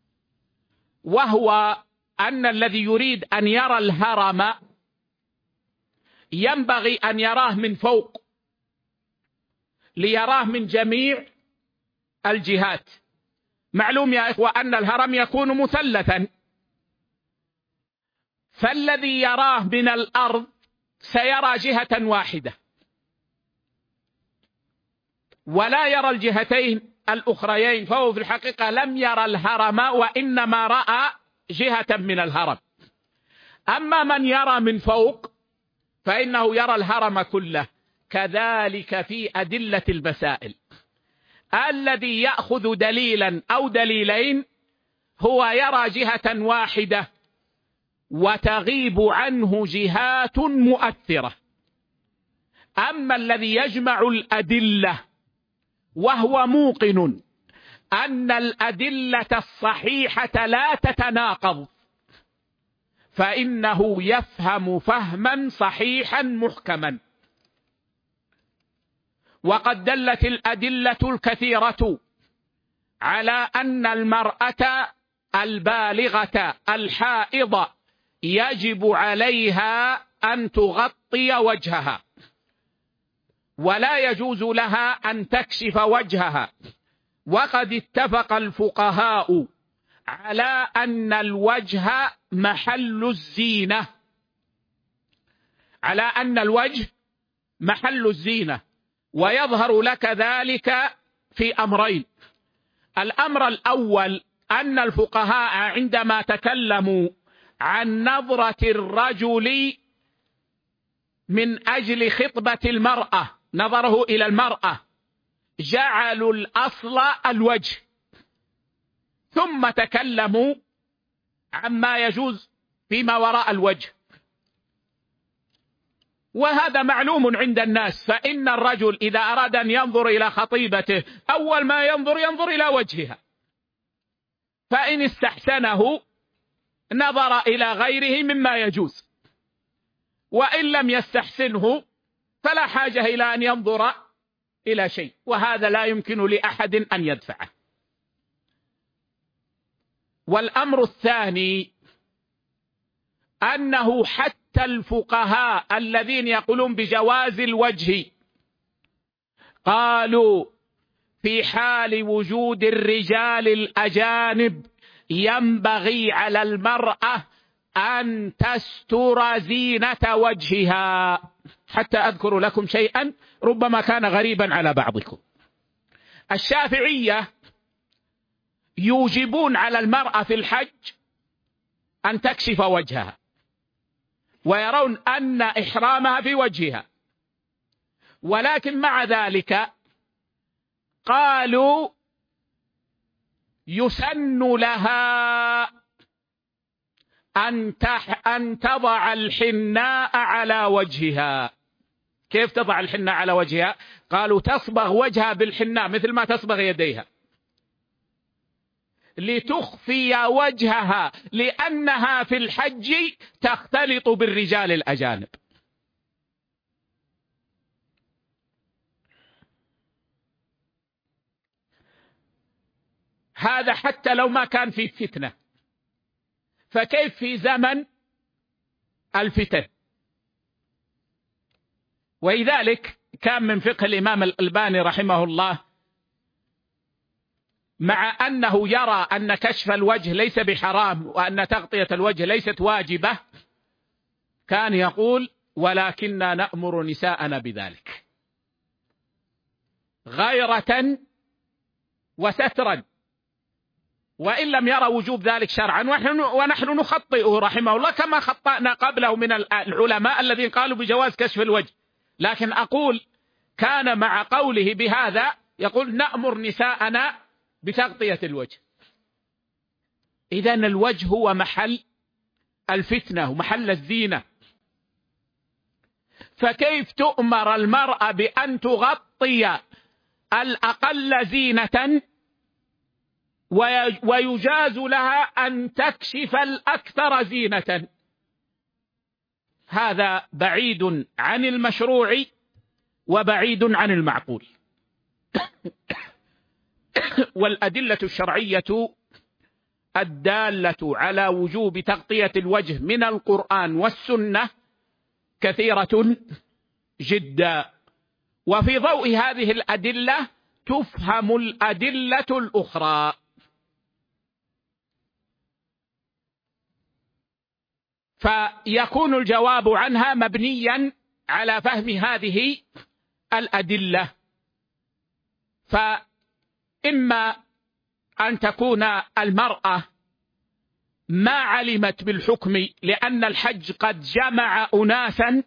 وهو أن الذي يريد أن يرى الهرم ينبغي أن يراه من فوق ليراه من جميع الجهات. معلوم يا إخوة أن الهرم يكون مثلثا، فالذي يراه من الأرض سيرى جهة واحدة ولا يرى الجهتين الأخريين، فهو في الحقيقة لم يرى الهرم وإنما رأى جهة من الهرم. أما من يرى من فوق فإنه يرى الهرم كله. كذلك في أدلة المسائل، الذي يأخذ دليلا أو دليلين هو يرى جهة واحدة وتغيب عنه جهات مؤثرة. أما الذي يجمع الأدلة وهو موقن أن الأدلة الصحيحة لا تتناقض، فإنه يفهم فهما صحيحا محكما. وقد دلت الأدلة الكثيرة على أن المرأة البالغة الحائض يجب عليها أن تغطي وجهها، ولا يجوز لها أن تكشف وجهها. وقد اتفق الفقهاء على أن الوجه محل الزينة، على أن الوجه محل الزينة. ويظهر لك ذلك في أمرين. الأمر الأول أن الفقهاء عندما تكلموا عن نظرة الرجل من أجل خطبة المرأة، نظره إلى المرأة، جعلوا الأصل الوجه، ثم تكلموا عما يجوز فيما وراء الوجه. وهذا معلوم عند الناس، فإن الرجل إذا أراد أن ينظر إلى خطيبته أول ما ينظر ينظر إلى وجهها، فإن استحسنه نظر إلى غيره مما يجوز، وإن لم يستحسنه فلا حاجة إلى أن ينظر إلى شيء، وهذا لا يمكن لأحد أن يدفعه. والأمر الثاني أنه حتى الفقهاء الذين يقولون بجواز الوجه قالوا في حال وجود الرجال الأجانب ينبغي على المرأة أن تستر زينة وجهها. حتى أذكر لكم شيئا ربما كان غريبا على بعضكم. الشافعية يوجبون على المرأة في الحج أن تكشف وجهها، ويرون أن إحرامها في وجهها، ولكن مع ذلك قالوا يسن لها أن أن تضع الحناء على وجهها. كيف تضع الحناء على وجهها؟ قالوا تصبغ وجهها بالحناء مثل ما تصبغ يديها لتخفي وجهها، لأنها في الحج تختلط بالرجال الأجانب. هذا حتى لو ما كان في فتنة، فكيف في زمن الفتن؟ ولذلك كان من فقه الإمام الألباني رحمه الله، مع أنه يرى أن كشف الوجه ليس بحرام وأن تغطية الوجه ليست واجبة، كان يقول ولكننا نأمر نساءنا بذلك غيرة وسترا، وإن لم يرى وجوب ذلك شرعا، ونحن نخطئه رحمه الله كما خطأنا قبله من العلماء الذين قالوا بجواز كشف الوجه. لكن أقول كان مع قوله بهذا يقول نأمر نساءنا بتغطية الوجه. إذن الوجه هو محل الفتنة ومحل الزينة، فكيف تؤمر المرأة بأن تغطي الأقل زينة ويجاز لها أن تكشف الأكثر زينة. هذا بعيد عن المشروع وبعيد عن المعقول. والأدلة الشرعية الدالة على وجوب تغطية الوجه من القرآن والسنة كثيرة جدا، وفي ضوء هذه الأدلة تفهم الأدلة الأخرى. فيكون الجواب عنها مبنيا على فهم هذه الأدلة. فإما أن تكون المرأة ما علمت بالحكم لأن الحج قد جمع أناسا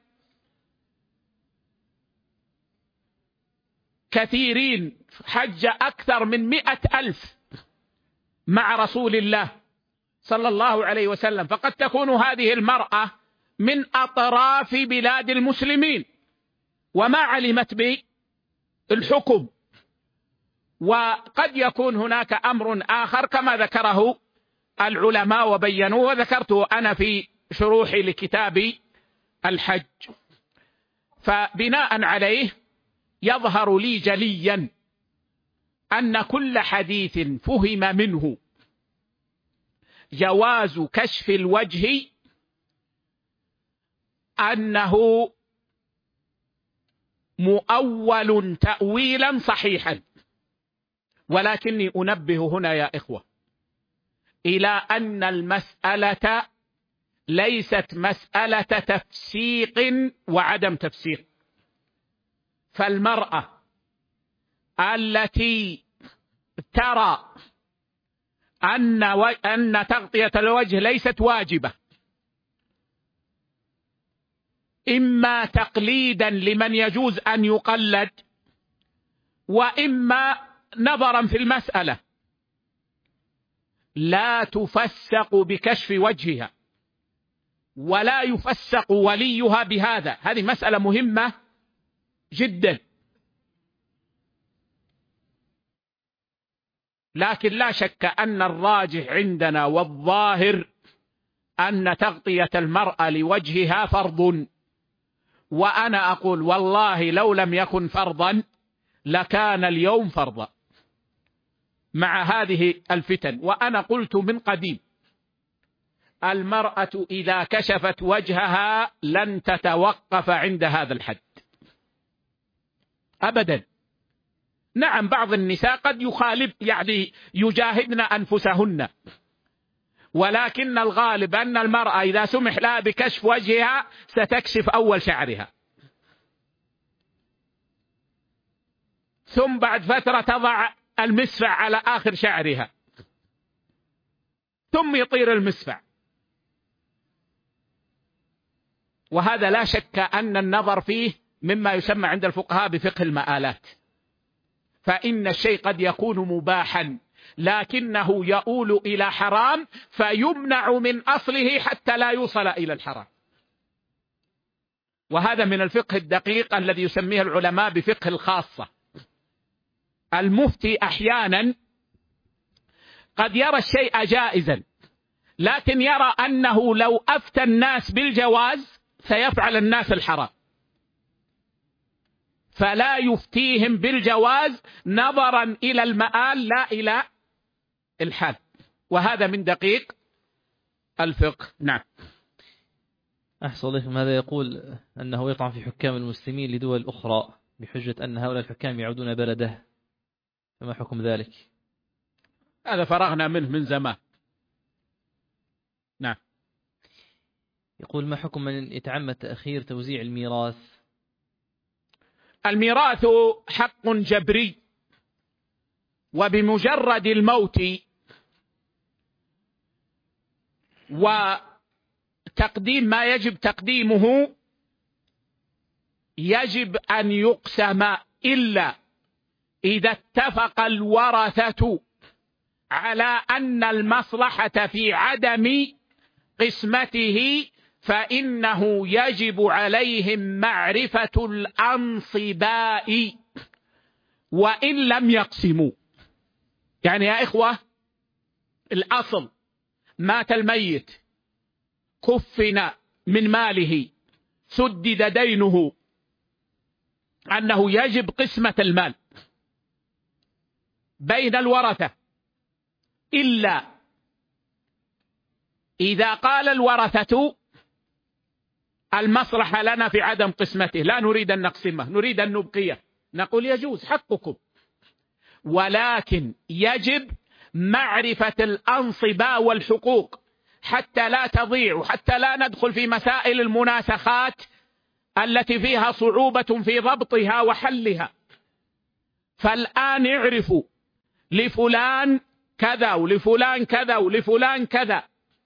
كثيرين، حج أكثر من مئة ألف مع رسول الله صلى الله عليه وسلم، فقد تكون هذه المرأة من أطراف بلاد المسلمين وما علمت بالحكم. وقد يكون هناك أمر آخر كما ذكره العلماء وبينوه وذكرته أنا في شروحي لكتاب الحج. فبناء عليه يظهر لي جليا أن كل حديث فهم منه جواز كشف الوجه أنه مؤول تأويلا صحيحا. ولكني أنبه هنا يا إخوة إلى أن المسألة ليست مسألة تفسيق وعدم تفسيق. فالمرأة التي ترى أن أن تغطية الوجه ليست واجبة، إما تقليدا لمن يجوز أن يقلد، وإما نظرا في المسألة، لا تفسق بكشف وجهها ولا يفسق وليها بهذا. هذه مسألة مهمة جدا. لكن لا شك أن الراجح عندنا والظاهر أن تغطية المرأة لوجهها فرض. وأنا أقول والله لو لم يكن فرضا لكان اليوم فرضا مع هذه الفتن. وأنا قلت من قديم المرأة إذا كشفت وجهها لن تتوقف عند هذا الحد أبدا. نعم بعض النساء قد يخالف يعني يجاهدن أنفسهن، ولكن الغالب أن المرأة إذا سمح لها بكشف وجهها ستكشف أول شعرها، ثم بعد فترة تضع المسفع على آخر شعرها، ثم يطير المسفع. وهذا لا شك أن النظر فيه مما يسمى عند الفقهاء بفقه المآلات. فإن الشيء قد يكون مباحا لكنه يؤول إلى حرام فيمنع من أصله حتى لا يوصل إلى الحرام. وهذا من الفقه الدقيق الذي يسميه العلماء بفقه الخاصة. المفتي أحيانا قد يرى الشيء جائزا لكن يرى أنه لو أفتى الناس بالجواز سيفعل الناس الحرام، فلا يفتيهم بالجواز نظرا إلى المآل لا إلى الحد. وهذا من دقيق الفقه. نعم. أحسن الله. هذا يقول أنه يطعن في حكام المسلمين لدول أخرى بحجة أن هؤلاء الحكام يعودون بلده، فما حكم ذلك؟ هذا فرغنا منه من زمان. نعم. يقول ما حكم من يتعمد تأخير توزيع الميراث؟ الميراث حق جبري، وبمجرد الموت وتقديم ما يجب تقديمه يجب أن يقسم، إلا إذا اتفق الورثة على أن المصلحة في عدم قسمته فإنه يجب عليهم معرفة الأنصباء وإن لم يقسموا. يعني يا إخوة، الأصل مات الميت، كفن من ماله، سدد دينه، أنه يجب قسمة المال بين الورثة، إلا إذا قال الورثة المصلحة لنا في عدم قسمته، لا نريد أن نقسمه، نريد أن نبقيه، نقول يجوز حقكم، ولكن يجب معرفة الأنصبة والحقوق حتى لا تضيع، وحتى لا ندخل في مسائل المناسخات التي فيها صعوبة في ضبطها وحلها. فالآن اعرفوا لفلان كذا ولفلان كذا ولفلان كذا،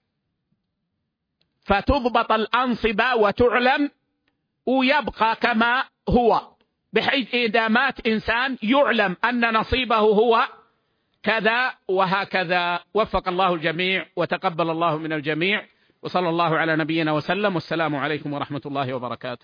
فتضبط الأنصبة وتعلم، ويبقى كما هو، بحيث إذا مات إنسان يعلم أن نصيبه هو كذا وهكذا. وفق الله الجميع وتقبل الله من الجميع، وصلى الله على نبينا وسلم، والسلام عليكم ورحمة الله وبركاته.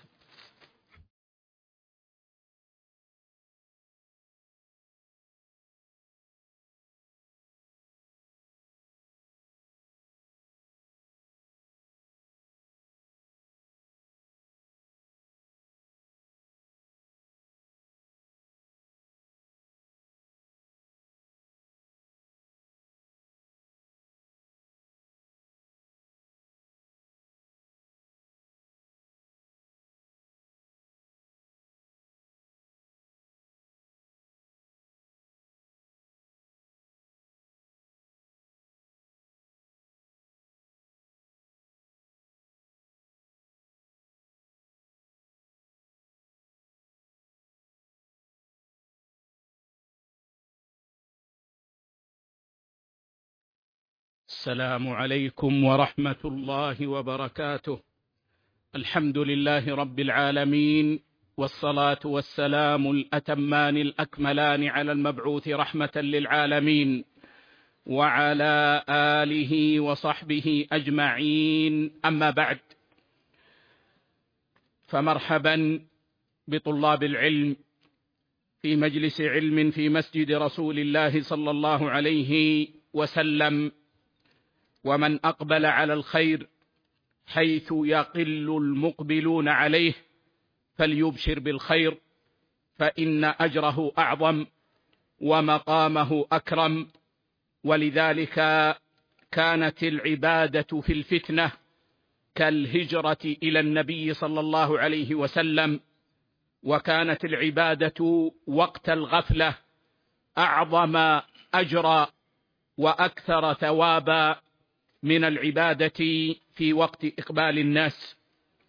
السلام عليكم ورحمة الله وبركاته. الحمد لله رب العالمين، والصلاة والسلام الأتمان الأكملان على المبعوث رحمة للعالمين، وعلى آله وصحبه أجمعين. أما بعد، فمرحبا بطلاب العلم في مجلس علم في مسجد رسول الله صلى الله عليه وسلم، ومن أقبل على الخير حيث يقل المقبلون عليه فليبشر بالخير، فإن أجره أعظم ومقامه أكرم. ولذلك كانت العبادة في الفتنة كالهجرة إلى النبي صلى الله عليه وسلم، وكانت العبادة وقت الغفلة أعظم أجرا وأكثر ثوابا من العبادة في وقت إقبال الناس.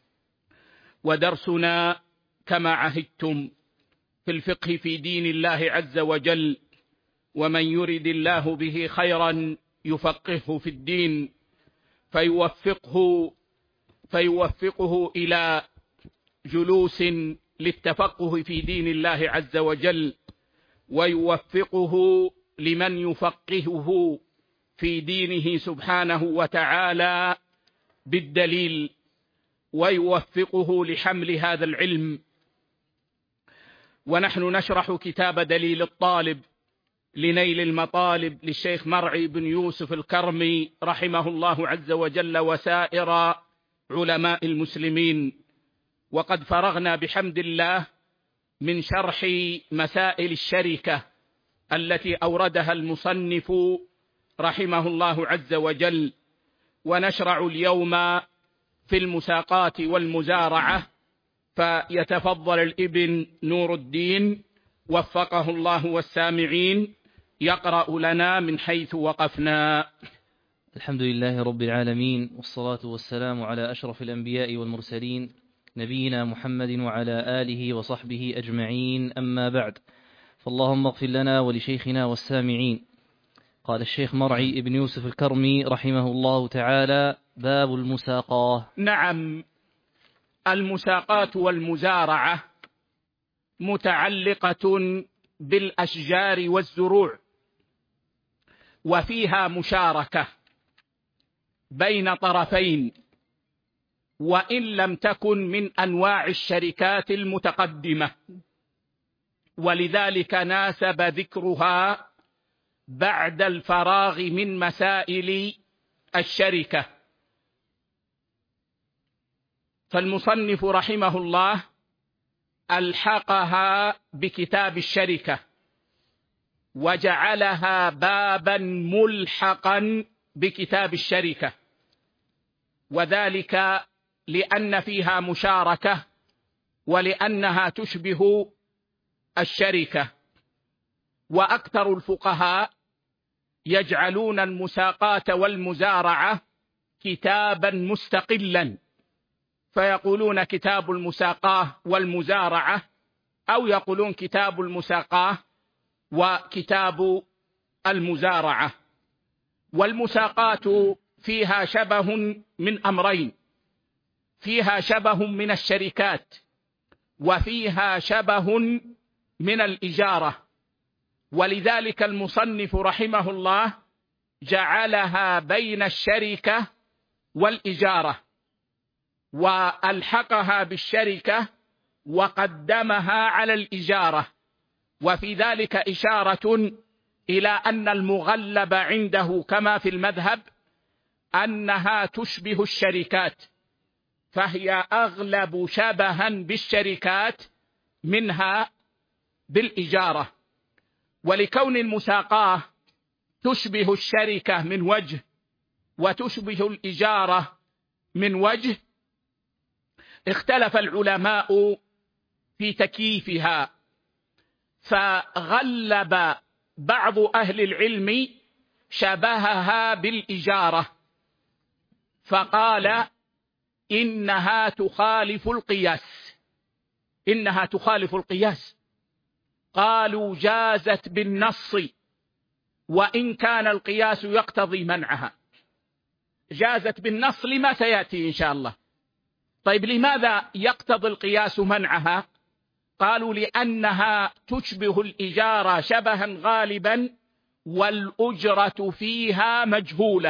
ودرسنا كما عهدتم في الفقه في دين الله عز وجل، ومن يرد الله به خيرا يفقهه في الدين، فيوفقه فيوفقه إلى جلوس للتفقه في دين الله عز وجل، ويوفقه لمن يفقهه في دينه سبحانه وتعالى بالدليل، ويوفقه لحمل هذا العلم. ونحن نشرح كتاب دليل الطالب لنيل المطالب للشيخ مرعي بن يوسف الكرمي رحمه الله عز وجل وسائر علماء المسلمين. وقد فرغنا بحمد الله من شرح مسائل الشركة التي أوردها المصنف رحمه الله عز وجل، ونشرع اليوم في المساقات والمزارعة، فيتفضل الابن نور الدين وفقه الله والسامعين يقرأ لنا من حيث وقفنا. الحمد لله رب العالمين، والصلاة والسلام على أشرف الأنبياء والمرسلين، نبينا محمد وعلى آله وصحبه أجمعين. أما بعد، فاللهم اغفر لنا ولشيخنا والسامعين. قال الشيخ مرعي بن يوسف الكرمي رحمه الله تعالى: باب المساقاه. نعم، المساقات والمزارعة متعلقة بالأشجار والزروع، وفيها مشاركة بين طرفين، وإن لم تكن من أنواع الشركات المتقدمة. ولذلك ناسب ذكرها بعد الفراغ من مسائل الشركة. فالمصنف رحمه الله ألحقها بكتاب الشركة وجعلها بابا ملحقا بكتاب الشركة، وذلك لأن فيها مشاركة ولأنها تشبه الشركة. وأكثر الفقهاء يجعلون المساقاة والمزارعة كتابا مستقلا، فيقولون كتاب المساقاة والمزارعة، أو يقولون كتاب المساقاة وكتاب المزارعة. والمساقاة فيها شبه من أمرين: فيها شبه من الشركات، وفيها شبه من الإجارة، ولذلك المصنف رحمه الله جعلها بين الشركة والإجارة، وألحقها بالشركة وقدمها على الإجارة. وفي ذلك إشارة إلى أن المغلب عنده كما في المذهب أنها تشبه الشركات، فهي أغلب شبها بالشركات منها بالإجارة. ولكون المساقاة تشبه الشركة من وجه وتشبه الإجارة من وجه، اختلف العلماء في تكييفها، فغلب بعض أهل العلم شبهها بالإجارة، فقال إنها تخالف القياس، إنها تخالف القياس. قالوا جازت بالنص وإن كان القياس يقتضي منعها. جازت بالنص لما سيأتي إن شاء الله. طيب لماذا يقتضي القياس منعها؟ قالوا لأنها تشبه الإجارة شبها غالبا والأجرة فيها مجهولة،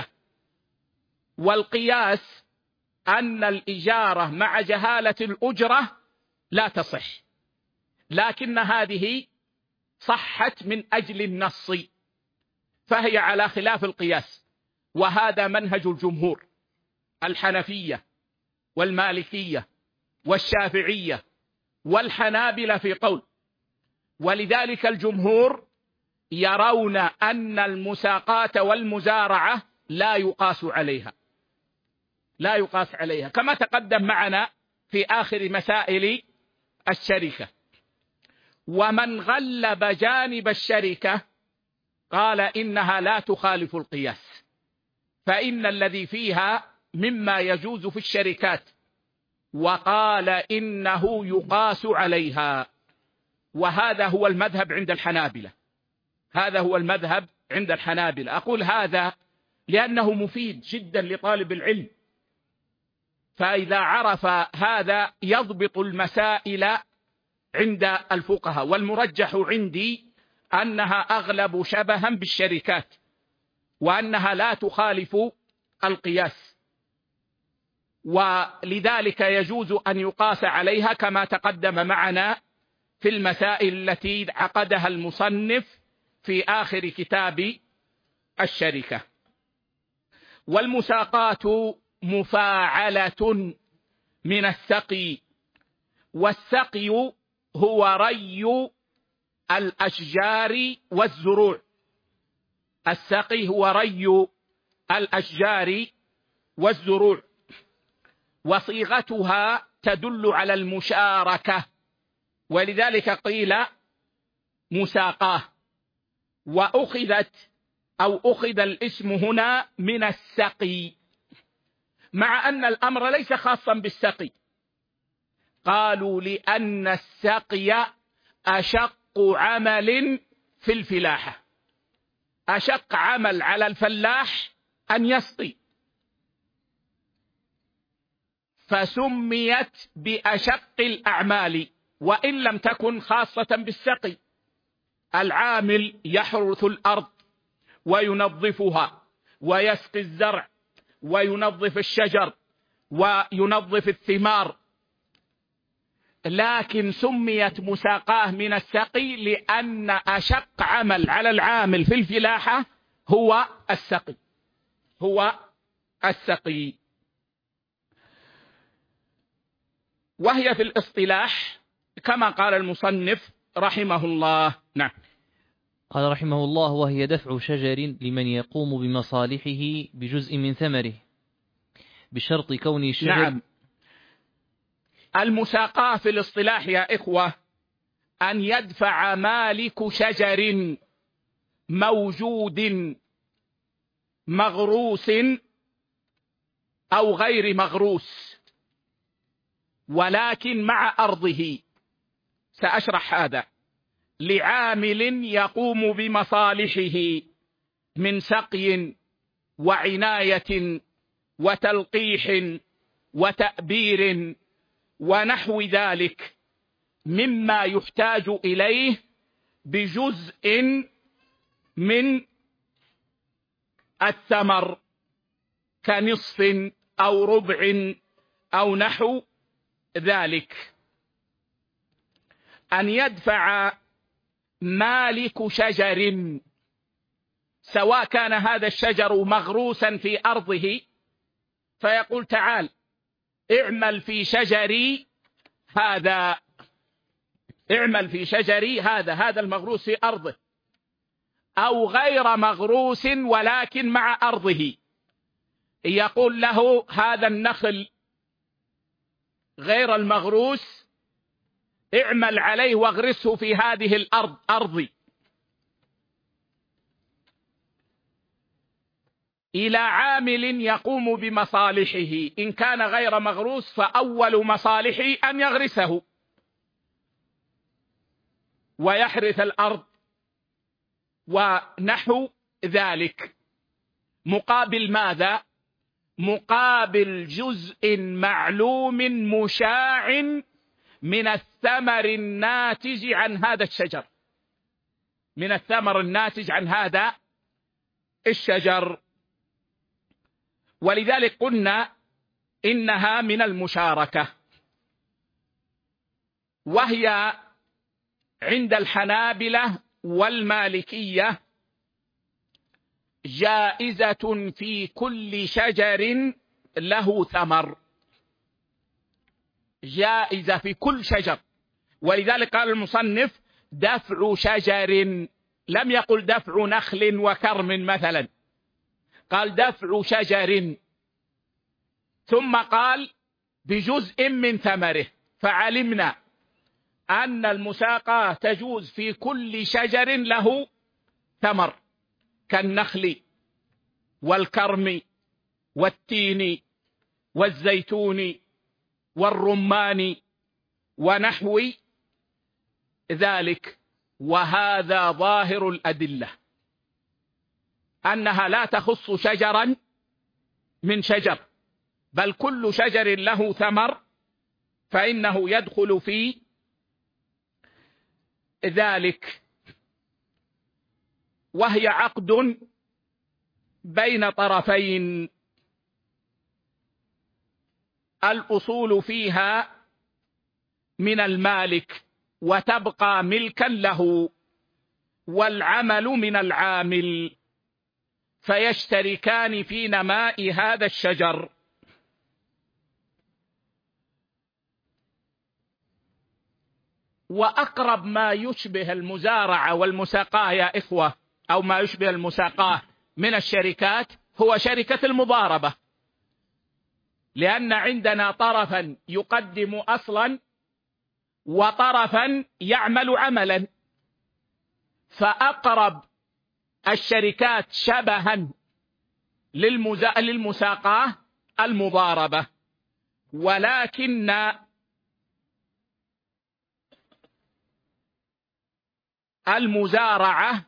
والقياس أن الإجارة مع جهالة الأجرة لا تصح، لكن هذه صحت من أجل النص، فهي على خلاف القياس. وهذا منهج الجمهور: الحنفية والمالكية والشافعية والحنابلة في قول. ولذلك الجمهور يرون أن المساقاة والمزارعة لا يقاس عليها، لا يقاس عليها كما تقدم معنا في آخر مسائل الشركة. ومن غلب جانب الشركة قال إنها لا تخالف القياس، فإن الذي فيها مما يجوز في الشركات، وقال إنه يقاس عليها. وهذا هو المذهب عند الحنابلة، هذا هو المذهب عند الحنابلة. أقول هذا لأنه مفيد جدا لطالب العلم، فإذا عرف هذا يضبط المسائل عند الفقهاء. والمرجح عندي أنها أغلب شبها بالشركات، وأنها لا تخالف القياس، ولذلك يجوز أن يقاس عليها كما تقدم معنا في المسائل التي عقدها المصنف في آخر كتاب الشركة. والمساقاة مفاعلة من السقي، والسقي هو ري الأشجار والزروع. السقي هو ري الأشجار والزروع، وصيغتها تدل على المشاركة، ولذلك قيل مساقاه. وأخذت أو أخذ الاسم هنا من السقي، مع أن الأمر ليس خاصا بالسقي. قالوا لأن السقي أشق عمل في الفلاحة، أشق عمل على الفلاح أن يسقي، فسميت بأشق الأعمال، وإن لم تكن خاصة بالسقي. العامل يحرث الأرض وينظفها ويسقي الزرع وينظف الشجر وينظف الثمار. لكن سميت مساقاه من السقي لأن أشق عمل على العامل في الفلاحة هو السقي هو السقي. وهي في الاصطلاح كما قال المصنف رحمه الله. نعم. قال رحمه الله: وهي دفع شجر لمن يقوم بمصالحه بجزء من ثمره بشرط كون الشجر. نعم. المساقاة في الاصطلاح يا إخوة أن يدفع مالك شجر موجود مغروس أو غير مغروس ولكن مع أرضه، سأشرح هذا، لعامل يقوم بمصالحه من سقي وعناية وتلقيح وتأبير ونحو ذلك مما يحتاج إليه بجزء من الثمر كنصف أو ربع أو نحو ذلك. أن يدفع مالك شجر سواء كان هذا الشجر مغروسا في أرضه فيقول: تعال اعمل في شجري هذا، اعمل في شجري هذا هذا المغروس في أرضه، أو غير مغروس ولكن مع أرضه، يقول له: هذا النخل غير المغروس اعمل عليه واغرسه في هذه الأرض أرضي. إلى عامل يقوم بمصالحه، إن كان غير مغروس فأول مصالحه أن يغرسه ويحرث الأرض ونحو ذلك. مقابل ماذا؟ مقابل جزء معلوم مشاع من الثمر الناتج عن هذا الشجر، من الثمر الناتج عن هذا الشجر. ولذلك قلنا إنها من المشاركة، وهي عند الحنابلة والمالكية جائزة في كل شجر له ثمر، جائزة في كل شجر. ولذلك قال المصنف: دفع شجر، لم يقل دفع نخل وكرم مثلا، قال دفع شجر، ثم قال بجزء من ثمره، فعلمنا أن المساقاة تجوز في كل شجر له ثمر كالنخل والكرم والتين والزيتون والرمان ونحو ذلك. وهذا ظاهر الأدلة أنها لا تخص شجرا من شجر، بل كل شجر له ثمر فإنه يدخل في ذلك. وهي عقد بين طرفين، الأصول فيها من المالك وتبقى ملكا له، والعمل من العامل، فيشتركان في نماء هذا الشجر. وأقرب ما يشبه المزارعة والمساقاة يا إخوة، أو ما يشبه المساقاة من الشركات، هو شركة المضاربة، لأن عندنا طرفا يقدم أصلا وطرفا يعمل عملا، فأقرب الشركات شبها للمساقاة المضاربة. ولكن المزارعة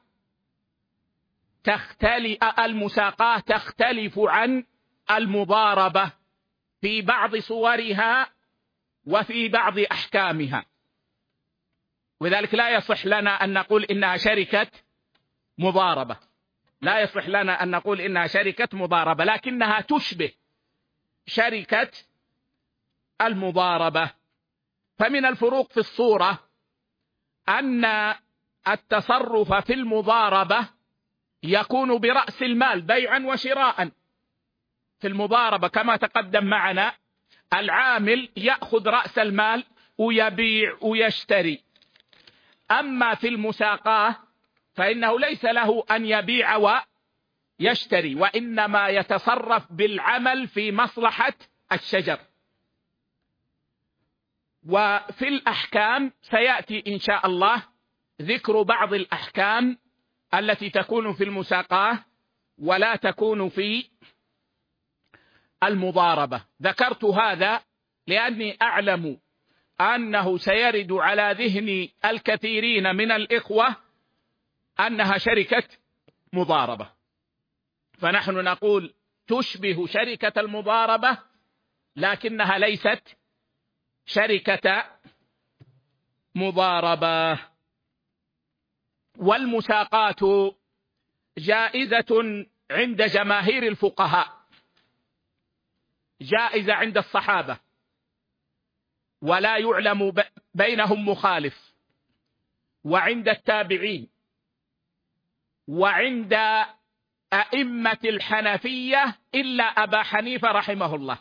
تختلف، المساقاة تختلف عن المضاربة في بعض صورها وفي بعض أحكامها، وذلك لا يصح لنا أن نقول إنها شركة مضاربة، لا يصح لنا أن نقول إنها شركة مضاربة، لكنها تشبه شركة المضاربة. فمن الفروق في الصورة أن التصرف في المضاربة يكون برأس المال بيعا وشراء. في المضاربة كما تقدم معنا العامل يأخذ رأس المال ويبيع ويشتري. أما في المساقاة فإنه ليس له أن يبيع ويشتري، وإنما يتصرف بالعمل في مصلحة الشجر. وفي الأحكام سيأتي إن شاء الله ذكر بعض الأحكام التي تكون في المساقاة ولا تكون في المضاربة. ذكرت هذا لأني أعلم أنه سيرد على ذهن الكثيرين من الإخوة أنها شركة مضاربة، فنحن نقول تشبه شركة المضاربة لكنها ليست شركة مضاربة. والمساقات جائزة عند جماهير الفقهاء، جائزة عند الصحابة ولا يعلم بينهم مخالف، وعند التابعين، وعند أئمة الحنفية إلا أبا حنيفة رحمه الله،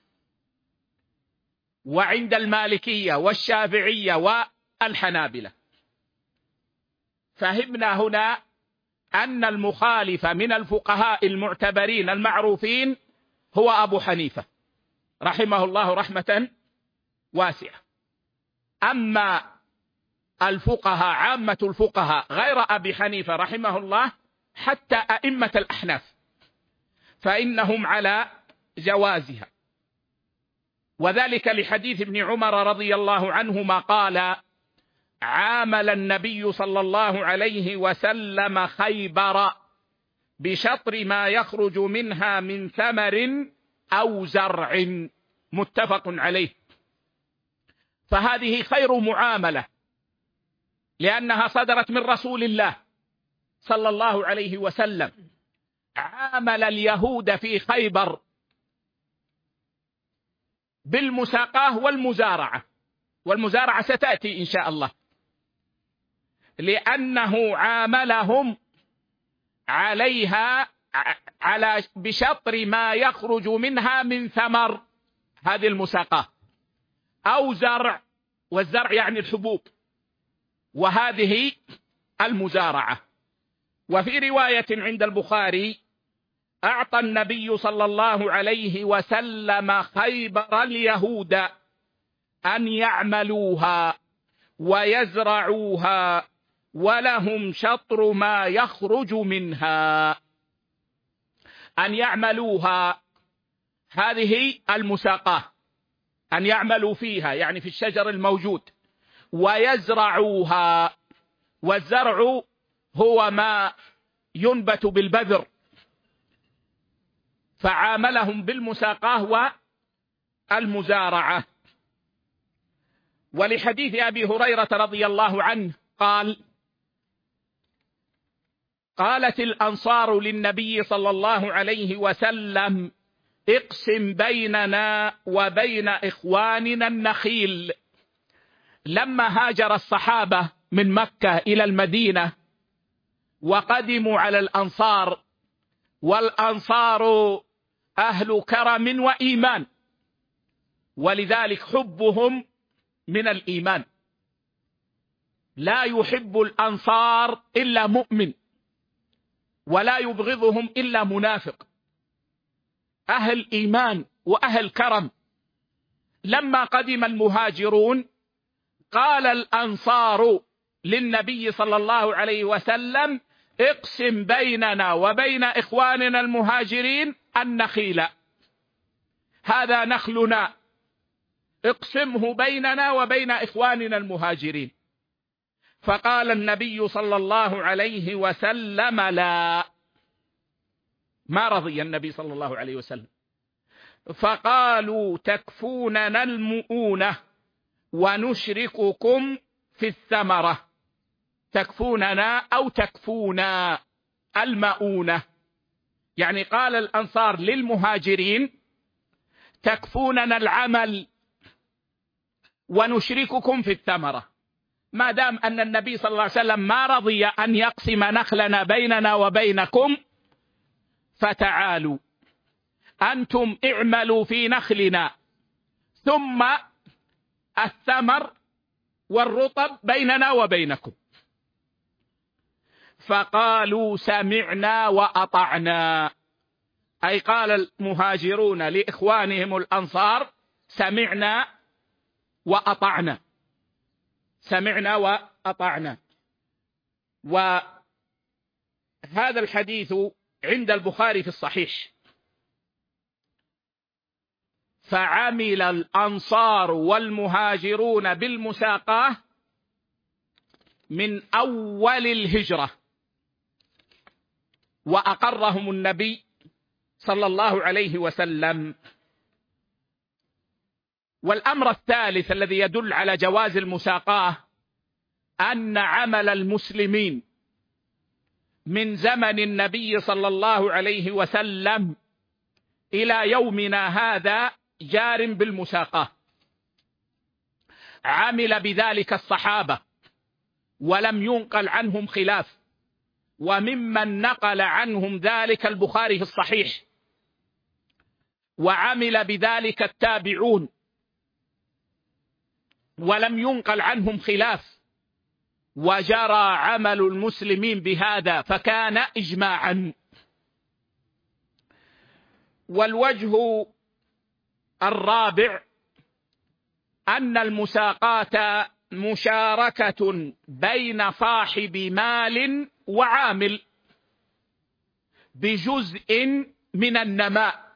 وعند المالكية والشافعية والحنابلة. فهمنا هنا أن المخالف من الفقهاء المعتبرين المعروفين هو أبو حنيفة رحمه الله رحمة واسعة. أما الفقهاء عامة الفقهاء غير أبي حنيفة رحمه الله حتى أئمة الأحناف فإنهم على جوازها، وذلك لحديث ابن عمر رضي الله عنهما قال: عامل النبي صلى الله عليه وسلم خيبر بشطر ما يخرج منها من ثمر أو زرع، متفق عليه. فهذه خير معاملة لأنها صدرت من رسول الله صلى الله عليه وسلم. عامل اليهود في خيبر بالمساقاة والمزارعة، والمزارعة ستأتي إن شاء الله، لأنه عاملهم عليها على بشطر ما يخرج منها من ثمر، هذه المساقاة، أو زرع، والزرع يعني الحبوب، وهذه المزارعة. وفي رواية عند البخاري: أعطى النبي صلى الله عليه وسلم خيبر اليهود أن يعملوها ويزرعوها ولهم شطر ما يخرج منها. أن يعملوها هذه المساقاة، أن يعملوا فيها يعني في الشجر الموجود، ويزرعوها، والزرع هو ما ينبت بالبذر، فعاملهم بالمساقاة والمزارعة. ولحديث أبي هريرة رضي الله عنه قال: قالت الأنصار للنبي صلى الله عليه وسلم: اقسم بيننا وبين إخواننا النخيل. لما هاجر الصحابة من مكة إلى المدينة وقدموا على الأنصار، والأنصار أهل كرم وإيمان، ولذلك حبهم من الإيمان، لا يحب الأنصار إلا مؤمن، ولا يبغضهم إلا منافق، أهل إيمان وأهل كرم. لما قدم المهاجرون قال الأنصار للنبي صلى الله عليه وسلم: اقسم بيننا وبين إخواننا المهاجرين النخيل، هذا نخلنا، اقسمه بيننا وبين إخواننا المهاجرين. فقال النبي صلى الله عليه وسلم: لا، ما رضي النبي صلى الله عليه وسلم. فقالوا: تكفوننا المؤونة ونشرككم في الثمرة. تكفوننا أو تكفونا المؤونة، يعني قال الأنصار للمهاجرين: تكفوننا العمل ونشرككم في الثمرة. ما دام أن النبي صلى الله عليه وسلم ما رضي أن يقسم نخلنا بيننا وبينكم، فتعالوا أنتم اعملوا في نخلنا ثم الثمر والرطب بيننا وبينكم. فقالوا سمعنا وأطعنا، أي قال المهاجرون لإخوانهم الأنصار سمعنا وأطعنا، سمعنا وأطعنا. وهذا الحديث عند البخاري في الصحيح. فعمل الأنصار والمهاجرون بالمساقاة من أول الهجرة، وأقرهم النبي صلى الله عليه وسلم. والأمر الثالث الذي يدل على جواز المساقاة أن عمل المسلمين من زمن النبي صلى الله عليه وسلم إلى يومنا هذا جار بالمساقاة. عمل بذلك الصحابة ولم ينقل عنهم خلاف، وممن نقل عنهم ذلك البخاري في الصحيح، وعمل بذلك التابعون ولم ينقل عنهم خلاف، وجرى عمل المسلمين بهذا فكان إجماعا. والوجه الرابع أن المساقاة مشاركة بين صاحب مال وعامل بجزء من النماء،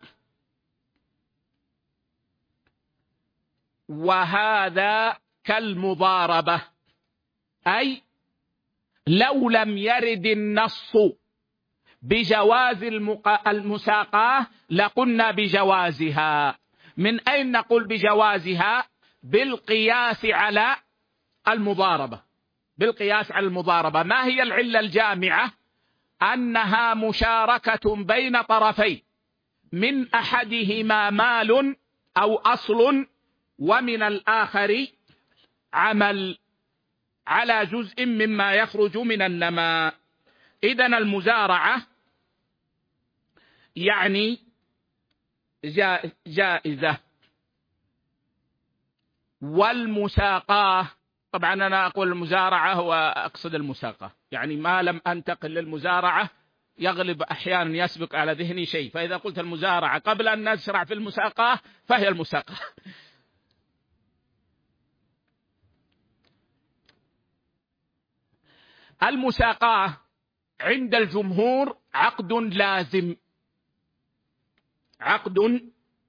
وهذا كالمضاربة، أي لو لم يرد النص بجواز المساقاة لقلنا بجوازها. من أين نقول بجوازها؟ بالقياس على المضاربة، بالقياس على المضاربة. ما هي العلة الجامعة؟ أنها مشاركة بين طرفين، من أحدهما مال أو أصل، ومن الآخر عمل على جزء مما يخرج من النماء. إذن المزارعة يعني جائزة، والمساقاة طبعا أنا أقول المزارعة وأقصد المساقاة، يعني ما لم أنتقل للمزارعة يغلب أحيانا يسبق على ذهني شيء، فإذا قلت المزارعة قبل أن نشرع في المساقاة فهي المساقاة. المساقاة عند الجمهور عقد لازم، عقد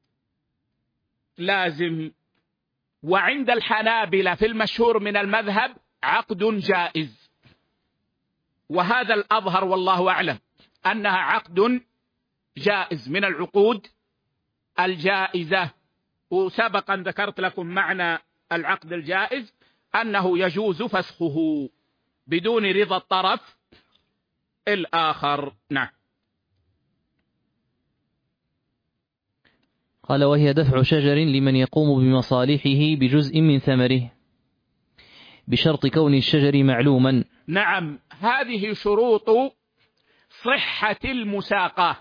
لازم. وعند الحنابلة في المشهور من المذهب عقد جائز، وهذا الأظهر والله أعلم أنها عقد جائز من العقود الجائزة. وسبقا ذكرت لكم معنى العقد الجائز أنه يجوز فسخه بدون رضا الطرف الآخر. نعم. قال: وهي دفع شجر لمن يقوم بمصالحه بجزء من ثمره بشرط كون الشجر معلوما. نعم، هذه شروط صحة المساقاة.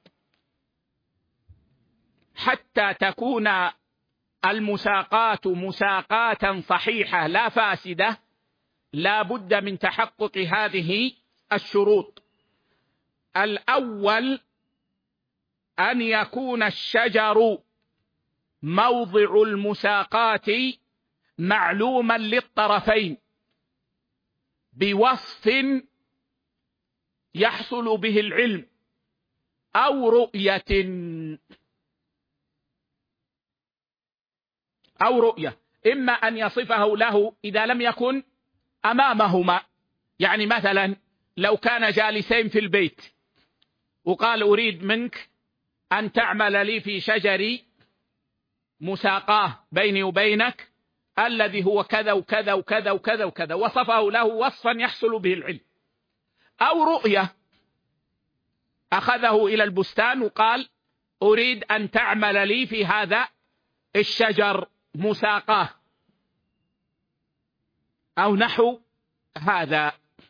حتى تكون المساقاة مساقاة صحيحة لا فاسدة لا بد من تحقق هذه الشروط. الأول أن يكون الشجر موضع المساقاة معلوما للطرفين بوصف يحصل به العلم أو رؤية أو رؤية إما أن يصفه له إذا لم يكن أمامهما. يعني مثلا لو كان جالسين في البيت وقال أريد منك أن تعمل لي في شجري مساقاه بيني وبينك الذي هو كذا وكذا وكذا وكذا وكذا، وصفه له وصفا يحصل به العلم. أو رؤية، أخذه إلى البستان وقال أريد أن تعمل لي في هذا الشجر مساقاه، أو نحو هذا.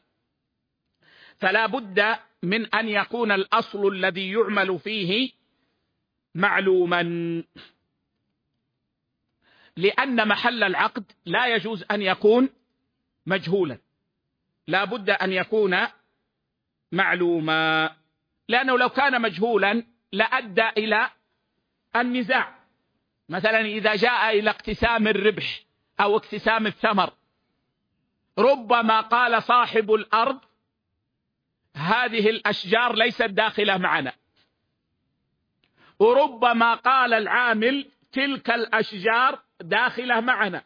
فلا بد من أن يكون الأصل الذي يعمل فيه معلوما، لأن محل العقد لا يجوز أن يكون مجهولا، لا بد أن يكون معلوما، لأنه لو كان مجهولا لأدى إلى النزاع. مثلا إذا جاء إلى اقتسام الربح أو اقتسام الثمر، ربما قال صاحب الأرض هذه الأشجار ليست داخلة معنا، وربما قال العامل تلك الأشجار داخلة معنا،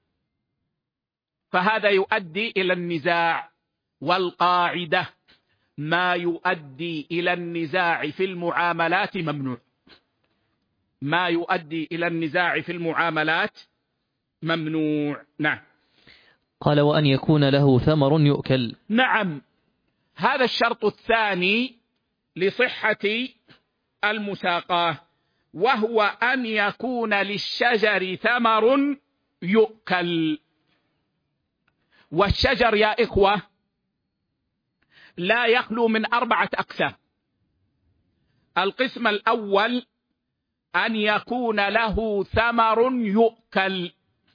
فهذا يؤدي إلى النزاع. والقاعدة ما يؤدي إلى النزاع في المعاملات ممنوع، ما يؤدي إلى النزاع في المعاملات ممنوع. نعم. قال وأن يكون له ثمر يؤكل. نعم، هذا الشرط الثاني لصحة المساقاة، وهو أن يكون للشجر ثمر يؤكل. والشجر يا إخوة لا يخلو من أربعة أقسام. القسم الأول أن يكون له ثمر يؤكل،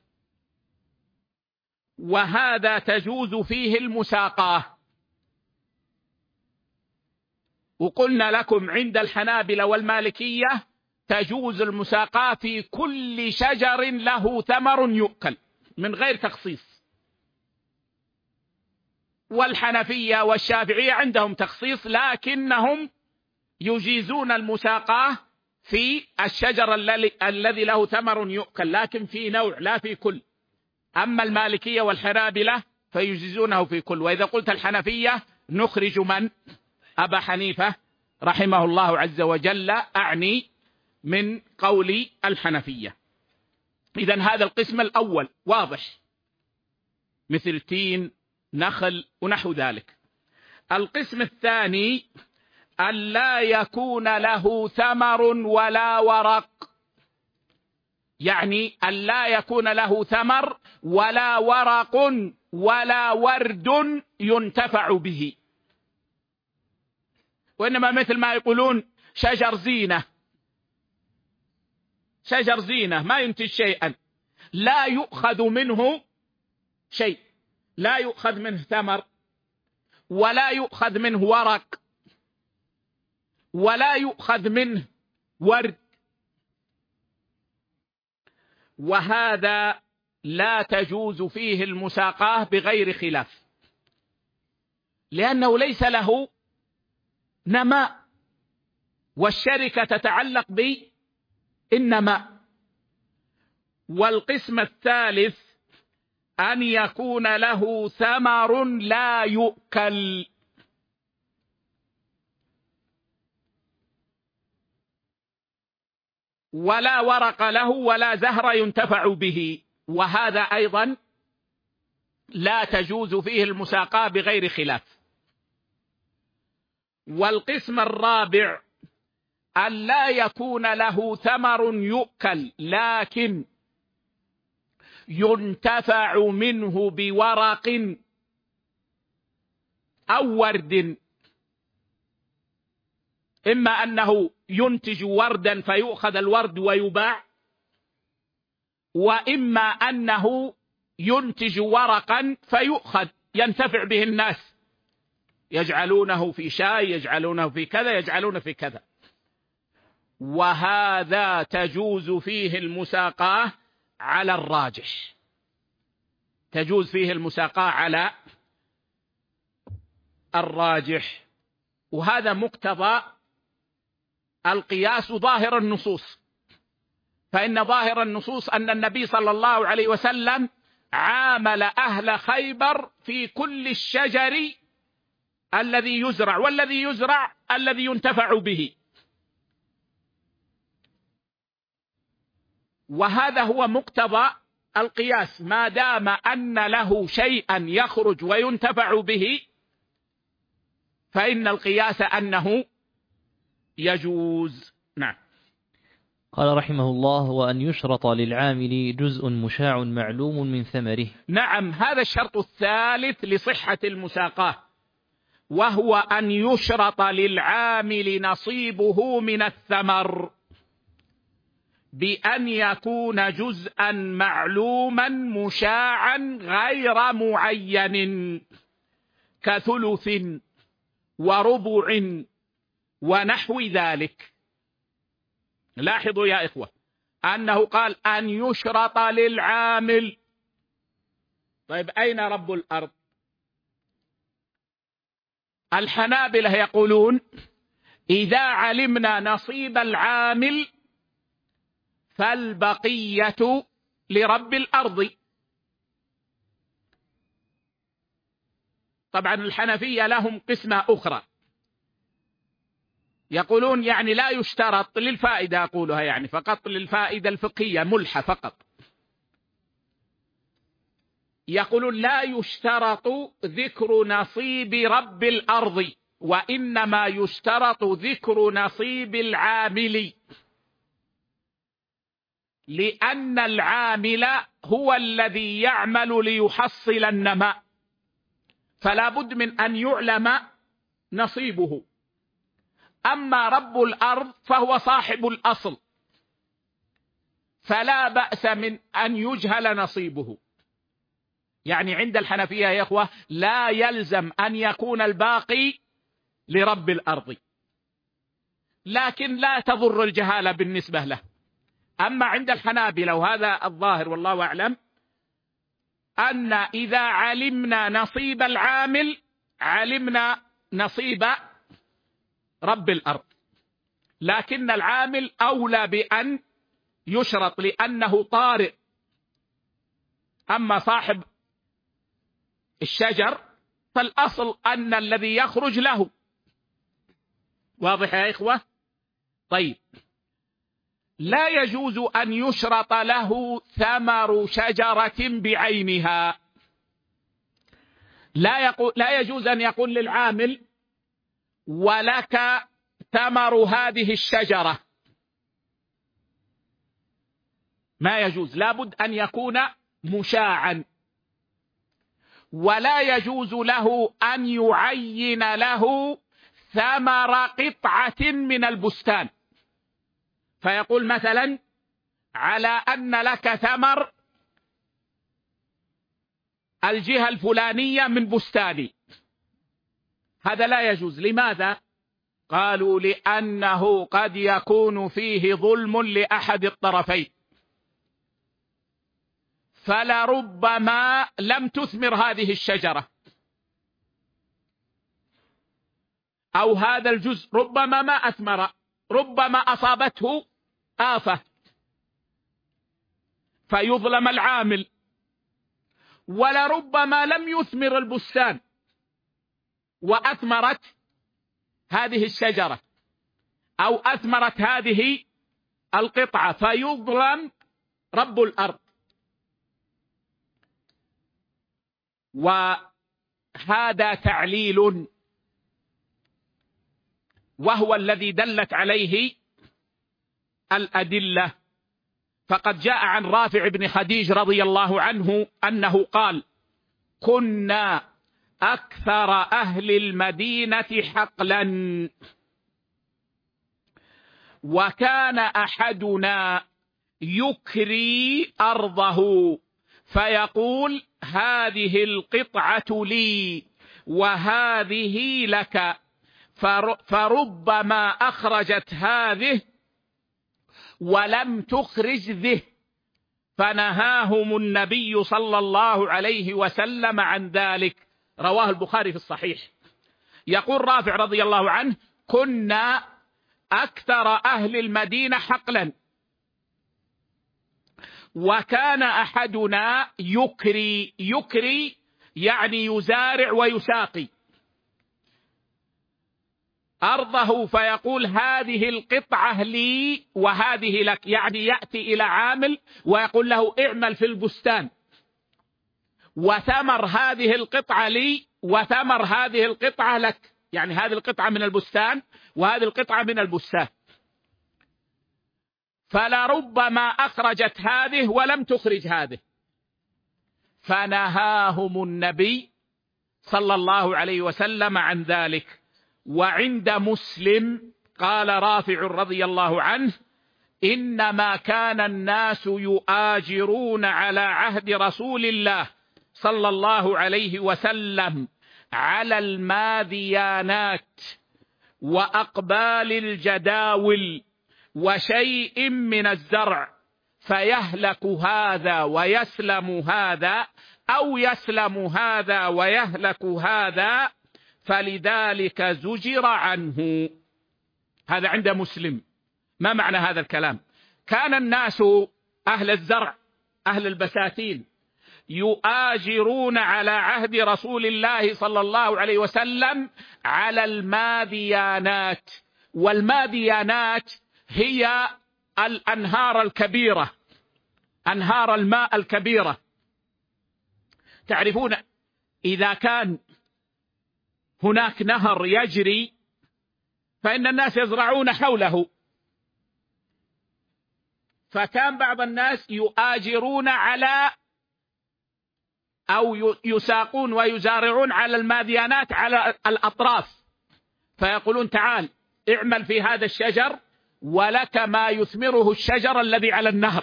وهذا تجوز فيه المساقاة. وقلنا لكم عند الحنابلة والمالكية تجوز المساقاة في كل شجر له ثمر يؤكل من غير تخصيص. والحنفية والشافعية عندهم تخصيص، لكنهم يجيزون المساقاة في الشجر الذي له ثمر يؤكل، لكن في نوع لا في كل. أما المالكية والحنابلة فيجيزونه في كل. وإذا قلت الحنفية نخرج من؟ أبا حنيفة رحمه الله عز وجل، أعني من قول الحنفية. إذن هذا القسم الأول واضح، مثل تين، نخل ونحو ذلك. القسم الثاني أن لا يكون له ثمر ولا ورق، يعني أن لا يكون له ثمر ولا ورق ولا ورد ينتفع به، وإنما مثل ما يقولون شجر زينة، شجر زينة ما ينتج شيئا، لا يؤخذ منه شيء، لا يؤخذ منه ثمر ولا يؤخذ منه ورق ولا يؤخذ منه ورد، وهذا لا تجوز فيه المساقاة بغير خلاف، لأنه ليس له نماء، والشركة تتعلق بالنماء. والقسم الثالث أن يكون له ثمر لا يؤكل، ولا ورق له ولا زهر ينتفع به، وهذا أيضا لا تجوز فيه المساقاة بغير خلاف. والقسم الرابع أن لا يكون له ثمر يؤكل لكن ينتفع منه بورق أو ورد، إما أنه ينتج وردا فيؤخذ الورد ويباع، وإما أنه ينتج ورقا فيؤخذ ينتفع به الناس، يجعلونه في شاي، يجعلونه في كذا، يجعلونه في كذا، وهذا تجوز فيه المساقاة على الراجح، تجوز فيه المساقاة على الراجح. وهذا مقتضى القياس ظاهر النصوص، فإن ظاهر النصوص أن النبي صلى الله عليه وسلم عامل أهل خيبر في كل الشجر الذي يزرع، والذي يزرع الذي ينتفع به، وهذا هو مقتضى القياس، ما دام أن له شيئا يخرج وينتفع به فإن القياس أنه يجوز. نعم. قال رحمه الله: وأن يشرط للعامل جزء مشاع معلوم من ثمره. نعم، هذا الشرط الثالث لصحة المساقاة، وهو أن يشرط للعامل نصيبه من الثمر بأن يكون جزءا معلوما مشاعا غير معين، كثلث وربع ونحو ذلك. لاحظوا يا إخوة أنه قال أن يشرط للعامل. طيب أين رب الأرض؟ الحنابلة يقولون إذا علمنا نصيب العامل فالبقية لرب الأرض. طبعا الحنفية لهم قسمة أخرى، يقولون يعني لا يشترط للفائدة، أقولها يعني فقط للفائدة الفقهية ملحة فقط، يقولون لا يشترط ذكر نصيب رب الأرض، وإنما يشترط ذكر نصيب العامل، لأن العامل هو الذي يعمل ليحصل النماء، فلا بد من أن يعلم نصيبه. أما رب الأرض فهو صاحب الأصل، فلا بأس من أن يجهل نصيبه. يعني عند الحنفية يا إخوة لا يلزم أن يكون الباقي لرب الأرض، لكن لا تضر الجهالة بالنسبة له. أما عند الحنابلة وهذا الظاهر والله أعلم أن إذا علمنا نصيب العامل علمنا نصيب رب الأرض، لكن العامل أولى بأن يشرط لأنه طارئ. أما صاحب الشجر فالأصل أن الذي يخرج له. واضح يا إخوة؟ طيب، لا يجوز أن يشرط له ثمر شجرة بعينها. لا, يقول لا يجوز أن يقول للعامل ولك ثمر هذه الشجرة، ما يجوز، لابد أن يكون مشاعا. ولا يجوز له أن يعين له ثمر قطعة من البستان، فيقول مثلا على أن لك ثمر الجهة الفلانية من بستاني، هذا لا يجوز. لماذا؟ قالوا لأنه قد يكون فيه ظلم لأحد الطرفين، فلربما لم تثمر هذه الشجرة، أو هذا الجزء ربما ما أثمر، ربما أصابته آفة فيظلم العامل، ولربما لم يثمر البستان وأثمرت هذه الشجرة أو أثمرت هذه القطعة فيظلم رب الأرض. وهذا تعليل، وهو الذي دلت عليه الأدلة. فقد جاء عن رافع بن خديج رضي الله عنه أنه قال: كنا أكثر أهل المدينة حقلا، وكان أحدنا يكري أرضه فيقول: هذه القطعة لي وهذه لك، فربما أخرجت هذه ولم تخرج ذه، فنهاهم النبي صلى الله عليه وسلم عن ذلك. رواه البخاري في الصحيح. يقول رافع رضي الله عنه: كنا أكثر أهل المدينة حقلا، وكان أحدنا يكري، يكري يعني يزارع ويساقي أرضه، فيقول: هذه القطعة لي وهذه لك، يعني يأتي إلى عامل ويقول له: اعمل في البستان، وثمر هذه القطعة لي وثمر هذه القطعة لك، يعني هذه القطعة من البستان وهذه القطعة من البستان. فلربما أخرجت هذه ولم تخرج هذه، فنهاهم النبي صلى الله عليه وسلم عن ذلك. وعند مسلم قال رافع رضي الله عنه: إنما كان الناس يؤاجرون على عهد رسول الله صلى الله عليه وسلم على الماديانات وأقبال الجداول وشيء من الزرع، فيهلك هذا ويسلم هذا، أو يسلم هذا ويهلك هذا، فلذلك زجر عنه. هذا عند مسلم. ما معنى هذا الكلام؟ كان الناس أهل الزرع أهل البساتين يؤاجرون على عهد رسول الله صلى الله عليه وسلم على الماديانات، والماديانات هي الأنهار الكبيرة، أنهار الماء الكبيرة. تعرفون إذا كان هناك نهر يجري فإن الناس يزرعون حوله، فكان بعض الناس يؤاجرون على أو يساقون ويزارعون على الماديانات على الأطراف، فيقولون: تعال اعمل في هذا الشجر ولك ما يثمره الشجر الذي على النهر،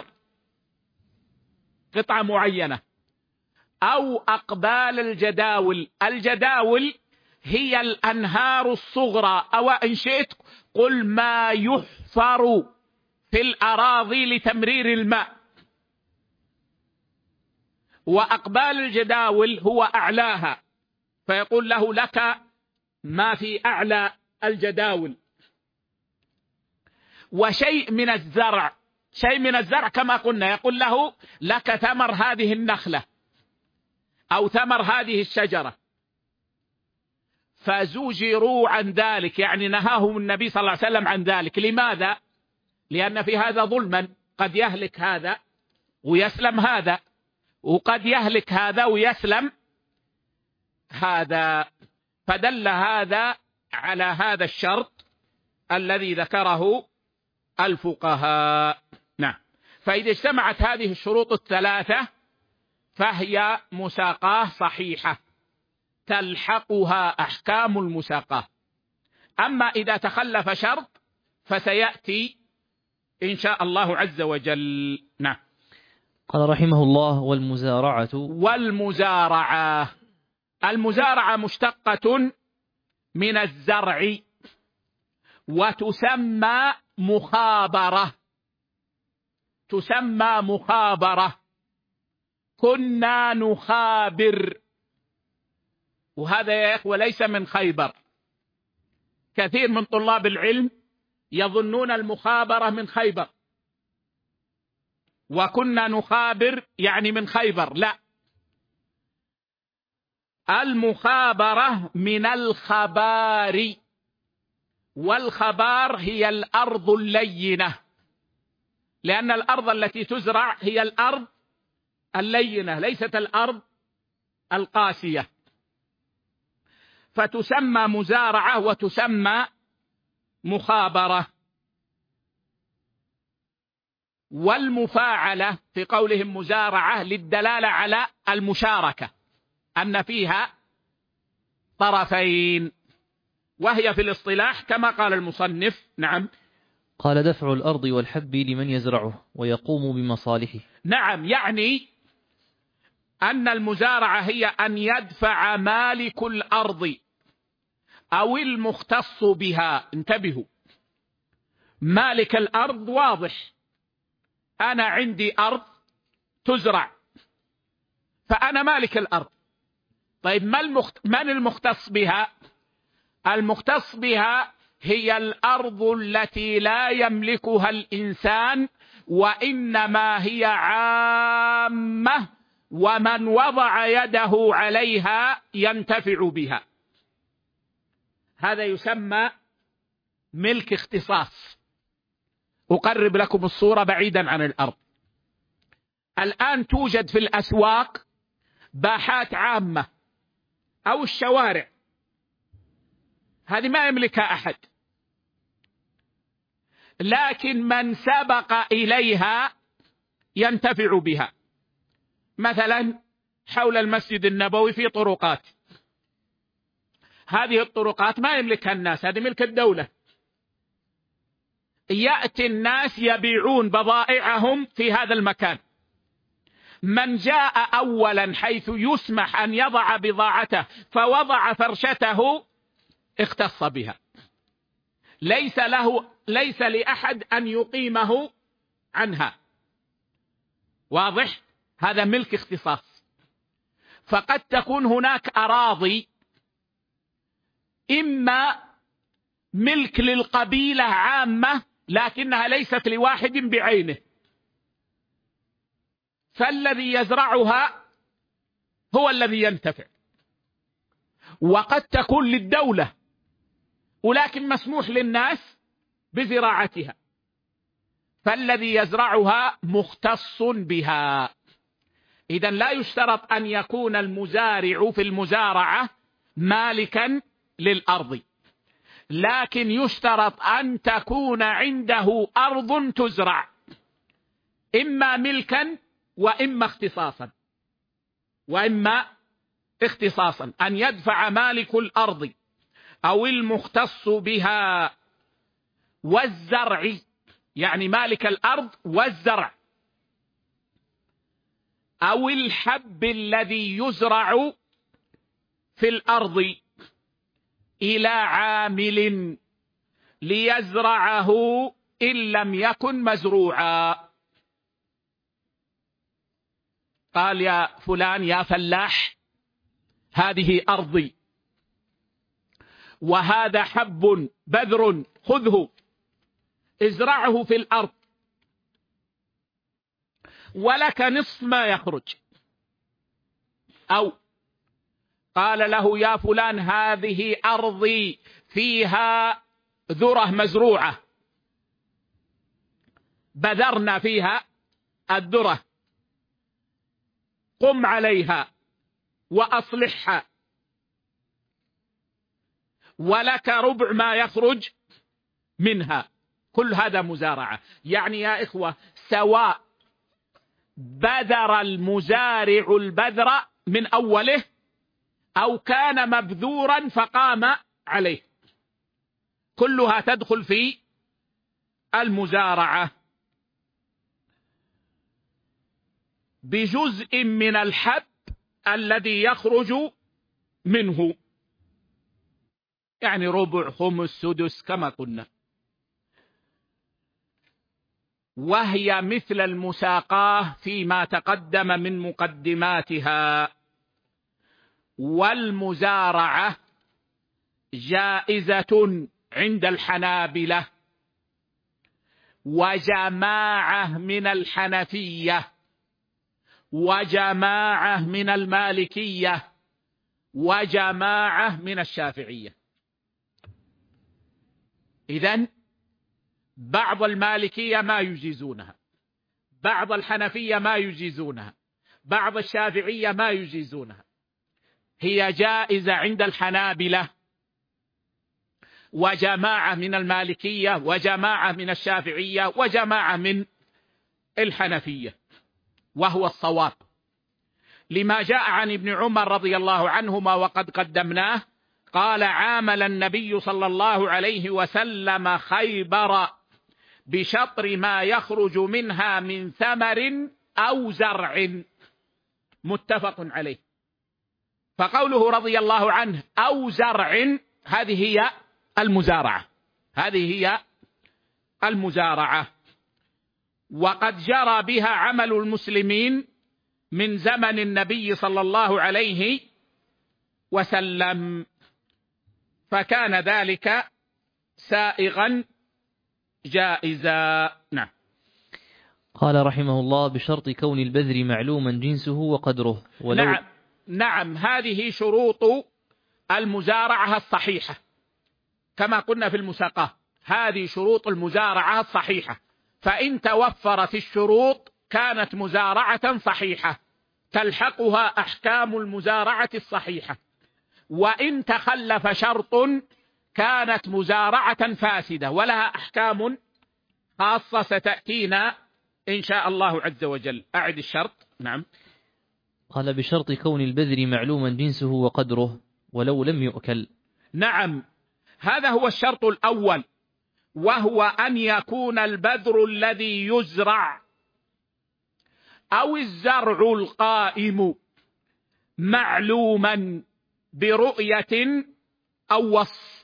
قطعة معينة. أو أقبال الجداول. الجداول هي الأنهار الصغرى، أو إن شئت قل ما يحفر في الأراضي لتمرير الماء. وأقبال الجداول هو أعلاها، فيقول له: لك ما في أعلى الجداول. وشيء من الزرع، شيء من الزرع كما قلنا، يقول له: لك ثمر هذه النخلة أو ثمر هذه الشجرة. فزجروا عن ذلك، يعني نهاهم النبي صلى الله عليه وسلم عن ذلك. لماذا؟ لأن في هذا ظلما، قد يهلك هذا ويسلم هذا، وقد يهلك هذا ويسلم هذا. فدل هذا على هذا الشرط الذي ذكره الفقهاء. نعم. فإذا اجتمعت هذه الشروط الثلاثة فهي مساقاة صحيحة تلحقها أحكام المساقاة. أما إذا تخلف شرط فسيأتي إن شاء الله عز وجل. نعم. قال رحمه الله: والمزارعة. والمزارعة، المزارعة مشتقة من الزرع، وتسمى مخابرة، تسمى مخابرة. كنا نخابر، وهذا يا إخوة ليس من خيبر. كثير من طلاب العلم يظنون المخابرة من خيبر، وكنا نخابر يعني من خيبر. لا، المخابرة من الخبار، والخبار هي الأرض اللينة، لأن الأرض التي تزرع هي الأرض اللينة ليست الأرض القاسية. فتسمى مزارعة وتسمى مخابرة. والمفاعلة في قولهم مزارعة للدلالة على المشاركة، أن فيها طرفين، وهي في الاصطلاح كما قال المصنف. نعم. قال: دفع الأرض والحب لمن يزرعه ويقوم بمصالحه. نعم، يعني أن المزارعة هي أن يدفع مالك الأرض أو المختص بها. انتبهوا، مالك الأرض واضح، أنا عندي أرض تزرع فأنا مالك الأرض. طيب من المختص بها؟ المختص بها هي الأرض التي لا يملكها الإنسان، وإنما هي عامة، ومن وضع يده عليها ينتفع بها. هذا يسمى ملك اختصاص. أقرب لكم الصورة بعيدا عن الأرض. الآن توجد في الأسواق باحات عامة أو الشوارع، هذه ما يملكها أحد، لكن من سبق إليها ينتفع بها. مثلا حول المسجد النبوي في طرقات، هذه الطرقات ما يملكها الناس، هذه ملك الدولة. يأتي الناس يبيعون بضائعهم في هذا المكان، من جاء أولا حيث يسمح أن يضع بضاعته فوضع فرشته اختص بها، ليس له ليس لأحد أن يقيمه عنها. واضح؟ هذا ملك اختصاص. فقد تكون هناك أراضي إما ملك للقبيلة عامة لكنها ليست لواحد بعينه، فالذي يزرعها هو الذي ينتفع. وقد تكون للدولة ولكن مسموح للناس بزراعتها، فالذي يزرعها مختص بها. إذن لا يشترط أن يكون المزارع في المزارعة مالكا للأرض، لكن يشترط أن تكون عنده أرض تزرع، إما ملكا وإما اختصاصا، وإما اختصاصا أن يدفع مالك الأرض أو المختص بها والزرع، يعني مالك الأرض والزرع، أو الحب الذي يزرع في الأرض إلى عامل ليزرعه إن لم يكن مزروعا. قال يا فلان يا فلاح هذه أرضي وهذا حب بذر خذه ازرعه في الأرض ولك نصف ما يخرج. أو قال له يا فلان هذه أرضي فيها ذرة مزروعة بذرنا فيها الذرة، قم عليها وأصلحها ولك ربع ما يخرج منها. كل هذا مزارعة. يعني يا إخوة سواء بذر المزارع البذر من أوله أو كان مبذورا فقام عليه، كلها تدخل في المزارعة بجزء من الحب الذي يخرج منه، يعني ربع خمس سدس كما قلنا. وهي مثل المساقاه فيما تقدم من مقدماتها. والمزارعة جائزة عند الحنابلة وجماعة من الحنفية وجماعة من المالكية وجماعة من الشافعية. إذن بعض المالكية ما يجيزونها، بعض الحنفية ما يجيزونها، بعض الشافعية ما يجيزونها. هي جائزة عند الحنابلة وجماعة من المالكية وجماعة من الشافعية وجماعة من الحنفية، وهو الصواب لما جاء عن ابن عمر رضي الله عنهما وقد قدمناه. قال عامل النبي صلى الله عليه وسلم خيبر بشطر ما يخرج منها من ثمر أو زرع، متفق عليه. فقوله رضي الله عنه أو زرع هذه هي المزارعة، هذه هي المزارعة. وقد جرى بها عمل المسلمين من زمن النبي صلى الله عليه وسلم، فكان ذلك سائغا جائزا. نعم. قال رحمه الله بشرط كون البذر معلوما جنسه وقدره. ولو نعم نعم هذه شروط المزارعة الصحيحة كما قلنا في المساقاه، هذه شروط المزارعة الصحيحة. فإن توفرت الشروط كانت مزارعة صحيحة تلحقها أحكام المزارعة الصحيحة، وإن تخلف شرط كانت مزارعة فاسدة ولها أحكام خاصة ستأتينا إن شاء الله عز وجل. أعد الشرط. نعم. قال بشرط كون البذر معلوما جنسه وقدره ولو لم يؤكل. نعم، هذا هو الشرط الأول، وهو أن يكون البذر الذي يزرع أو الزرع القائم معلوما برؤية أو وصف.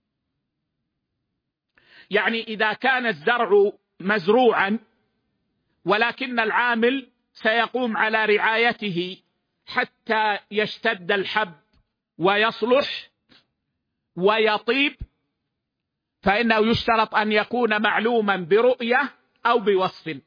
يعني إذا كان الزرع مزروعا ولكن العامل سيقوم على رعايته حتى يشتد الحب ويصلح ويطيب، فإنه يشترط أن يكون معلوما برؤية أو بوصف.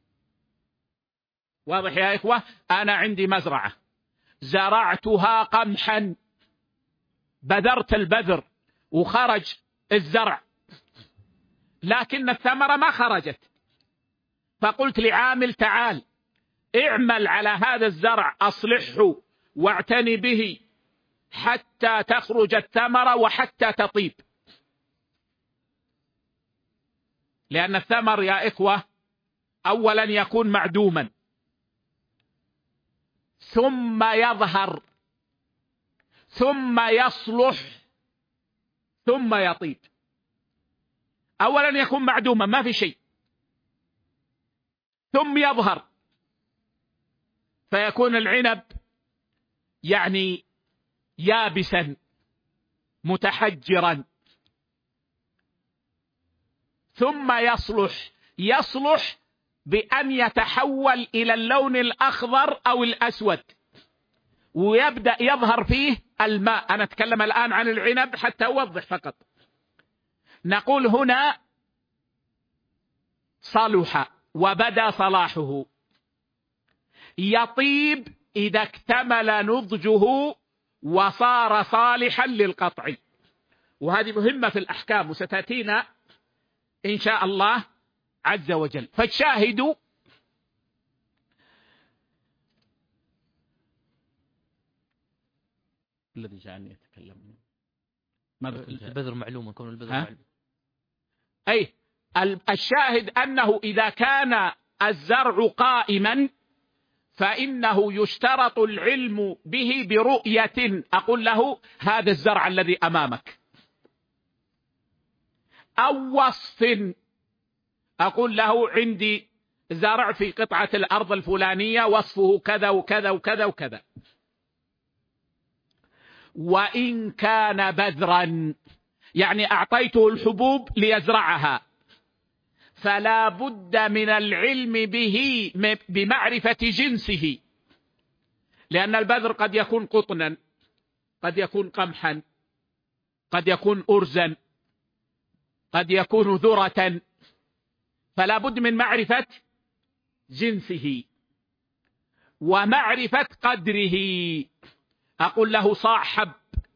واضح يا إخوة؟ أنا عندي مزرعة زرعتها قمحا، بذرت البذر وخرج الزرع، لكن الثمرة ما خرجت، فقلت لعامل تعال اعمل على هذا الزرع، أصلحه واعتني به حتى تخرج الثمرة وحتى تطيب. لأن الثمر يا إخوة أولا يكون معدوما ثم يظهر ثم يصلح ثم يطيب. أولا يكون معدوما ما في شيء، ثم يظهر فيكون العنب يعني يابسا متحجرا، ثم يصلح يصلح بأن يتحول إلى اللون الأخضر أو الأسود ويبدأ يظهر فيه الماء. أنا أتكلم الآن عن العنب حتى أوضح فقط. نقول هنا صلح وبدا صلاحه، يطيب إذا اكتمل نضجه وصار صالحا للقطع. وهذه مهمة في الأحكام وستأتينا إن شاء الله عز وجل. فالشاهد الذي جعلني يتكلم البذر معلوما، كون البذر معلوم. أي الشاهد أنه إذا كان الزرع قائما فإنه يشترط العلم به برؤية. أقول له هذا الزرع الذي أمامك، أو وصف، أقول له عندي زرع في قطعة الأرض الفلانية وصفه كذا وكذا وكذا وكذا. وإن كان بذرا يعني أعطيته الحبوب ليزرعها، فلا بد من العلم به بمعرفة جنسه، لأن البذر قد يكون قطنا، قد يكون قمحا، قد يكون أرزا، قد يكون ذرة، فلا بد من معرفة جنسه ومعرفة قدره. أقول له صاع حب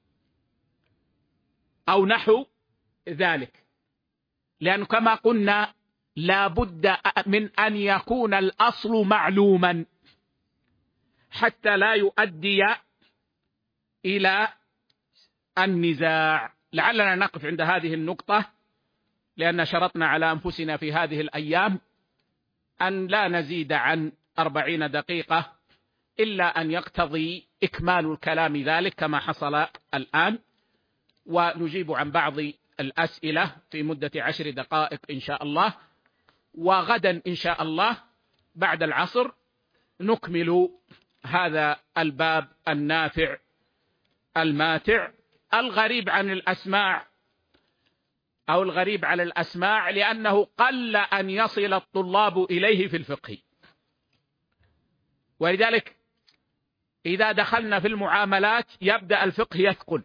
أو نحو ذلك، لأنه كما قلنا لا بد من أن يكون الأصل معلوما حتى لا يؤدي إلى النزاع. لعلنا نقف عند هذه النقطة، لأن شرطنا على أنفسنا في هذه الأيام أن لا نزيد عن أربعين دقيقة إلا أن يقتضي إكمال الكلام ذلك كما حصل الآن، ونجيب عن بعض الأسئلة في مدة عشر دقائق إن شاء الله. وغدا إن شاء الله بعد العصر نكمل هذا الباب النافع الماتع الغريب عن الأسماع أو الغريب على الأسماع، لأنه قل أن يصل الطلاب إليه في الفقه. ولذلك إذا دخلنا في المعاملات يبدأ الفقه يثقل،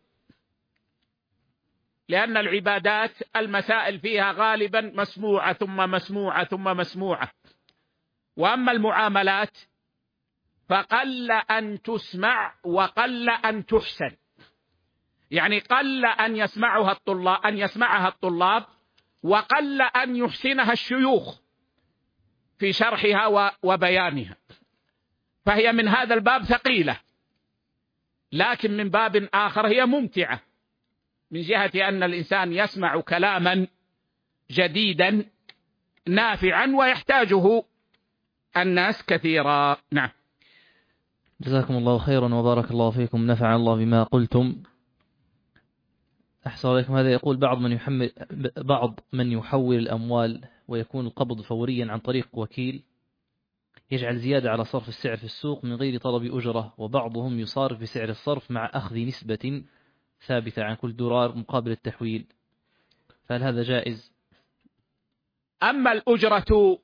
لأن العبادات المسائل فيها غالبا مسموعة ثم مسموعة ثم مسموعة، وأما المعاملات فقل أن تسمع وقل أن تحسن. يعني قل أن يسمعها الطلاب أن يسمعها الطلاب وقل أن يحسنها الشيوخ في شرحها وبيانها، فهي من هذا الباب ثقيلة، لكن من باب آخر هي ممتعة، من جهة أن الإنسان يسمع كلاما جديدا نافعا ويحتاجه الناس كثيرا. نعم. جزاكم الله خيرا وبارك الله فيكم، نفع الله بما قلتم. أحسن عليكم. هذا يقول بعض من يحمل بعض من يحول الأموال ويكون القبض فوريا عن طريق وكيل يجعل زيادة على صرف السعر في السوق من غير طلب أجرة، وبعضهم يصارف بسعر الصرف مع أخذ نسبة ثابتة عن كل دولار مقابل التحويل، فهل هذا جائز؟ أما الأجرة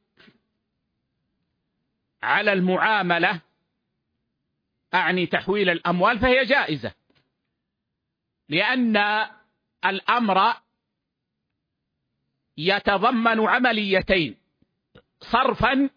على المعاملة أعني تحويل الأموال فهي جائزة، لأن الأمر يتضمن عمليتين: صرفا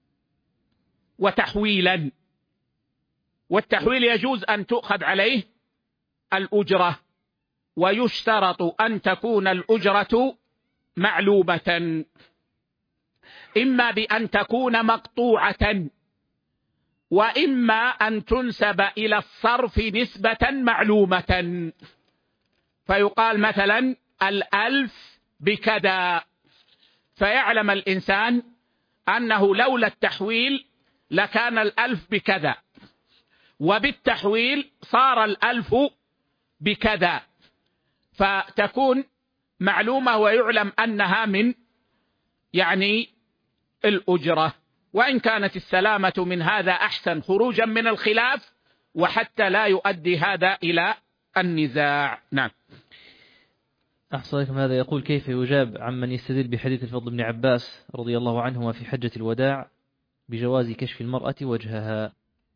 وتحويلا. والتحويل يجوز أن تؤخذ عليه الأجرة، ويشترط أن تكون الأجرة معلومة، إما بأن تكون مقطوعة، وإما أن تنسب إلى الصرف نسبة معلومة، فيقال مثلا الألف بكذا، فيعلم الإنسان أنه لولا التحويل لكان الألف بكذا، وبالتحويل صار الألف بكذا، فتكون معلومة ويعلم أنها من يعني الأجرة. وإن كانت السلامة من هذا أحسن خروجا من الخلاف، وحتى لا يؤدي هذا إلى النزاع. نعم. أحسن عليكم. هذا يقول كيف يجاب عمن يستدل بحديث الفضل بن عباس رضي الله عنهما في حجة الوداع بجواز كشف المرأة وجهها؟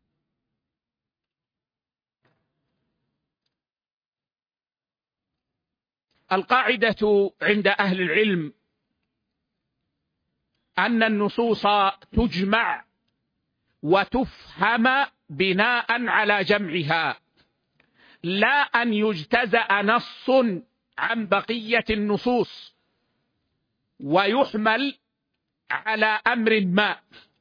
القاعدة عند أهل العلم أن النصوص تجمع وتفهم بناء على جمعها، لا أن يجتزأ نص عن بقية النصوص ويحمل على أمر ما.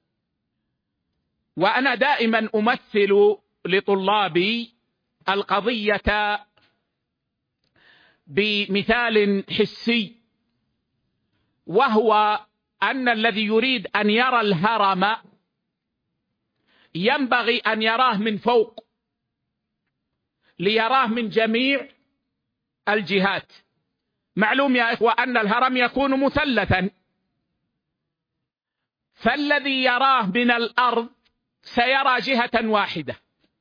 وأنا دائما أمثل لطلابي القضية بمثال حسي، وهو أن الذي يريد أن يرى الهرم ينبغي أن يراه من فوق، ليراه من جميع الجهات. معلوم يا إخوة أن الهرم يكون مثلثا، فالذي يراه من الأرض سيرى جهة واحدة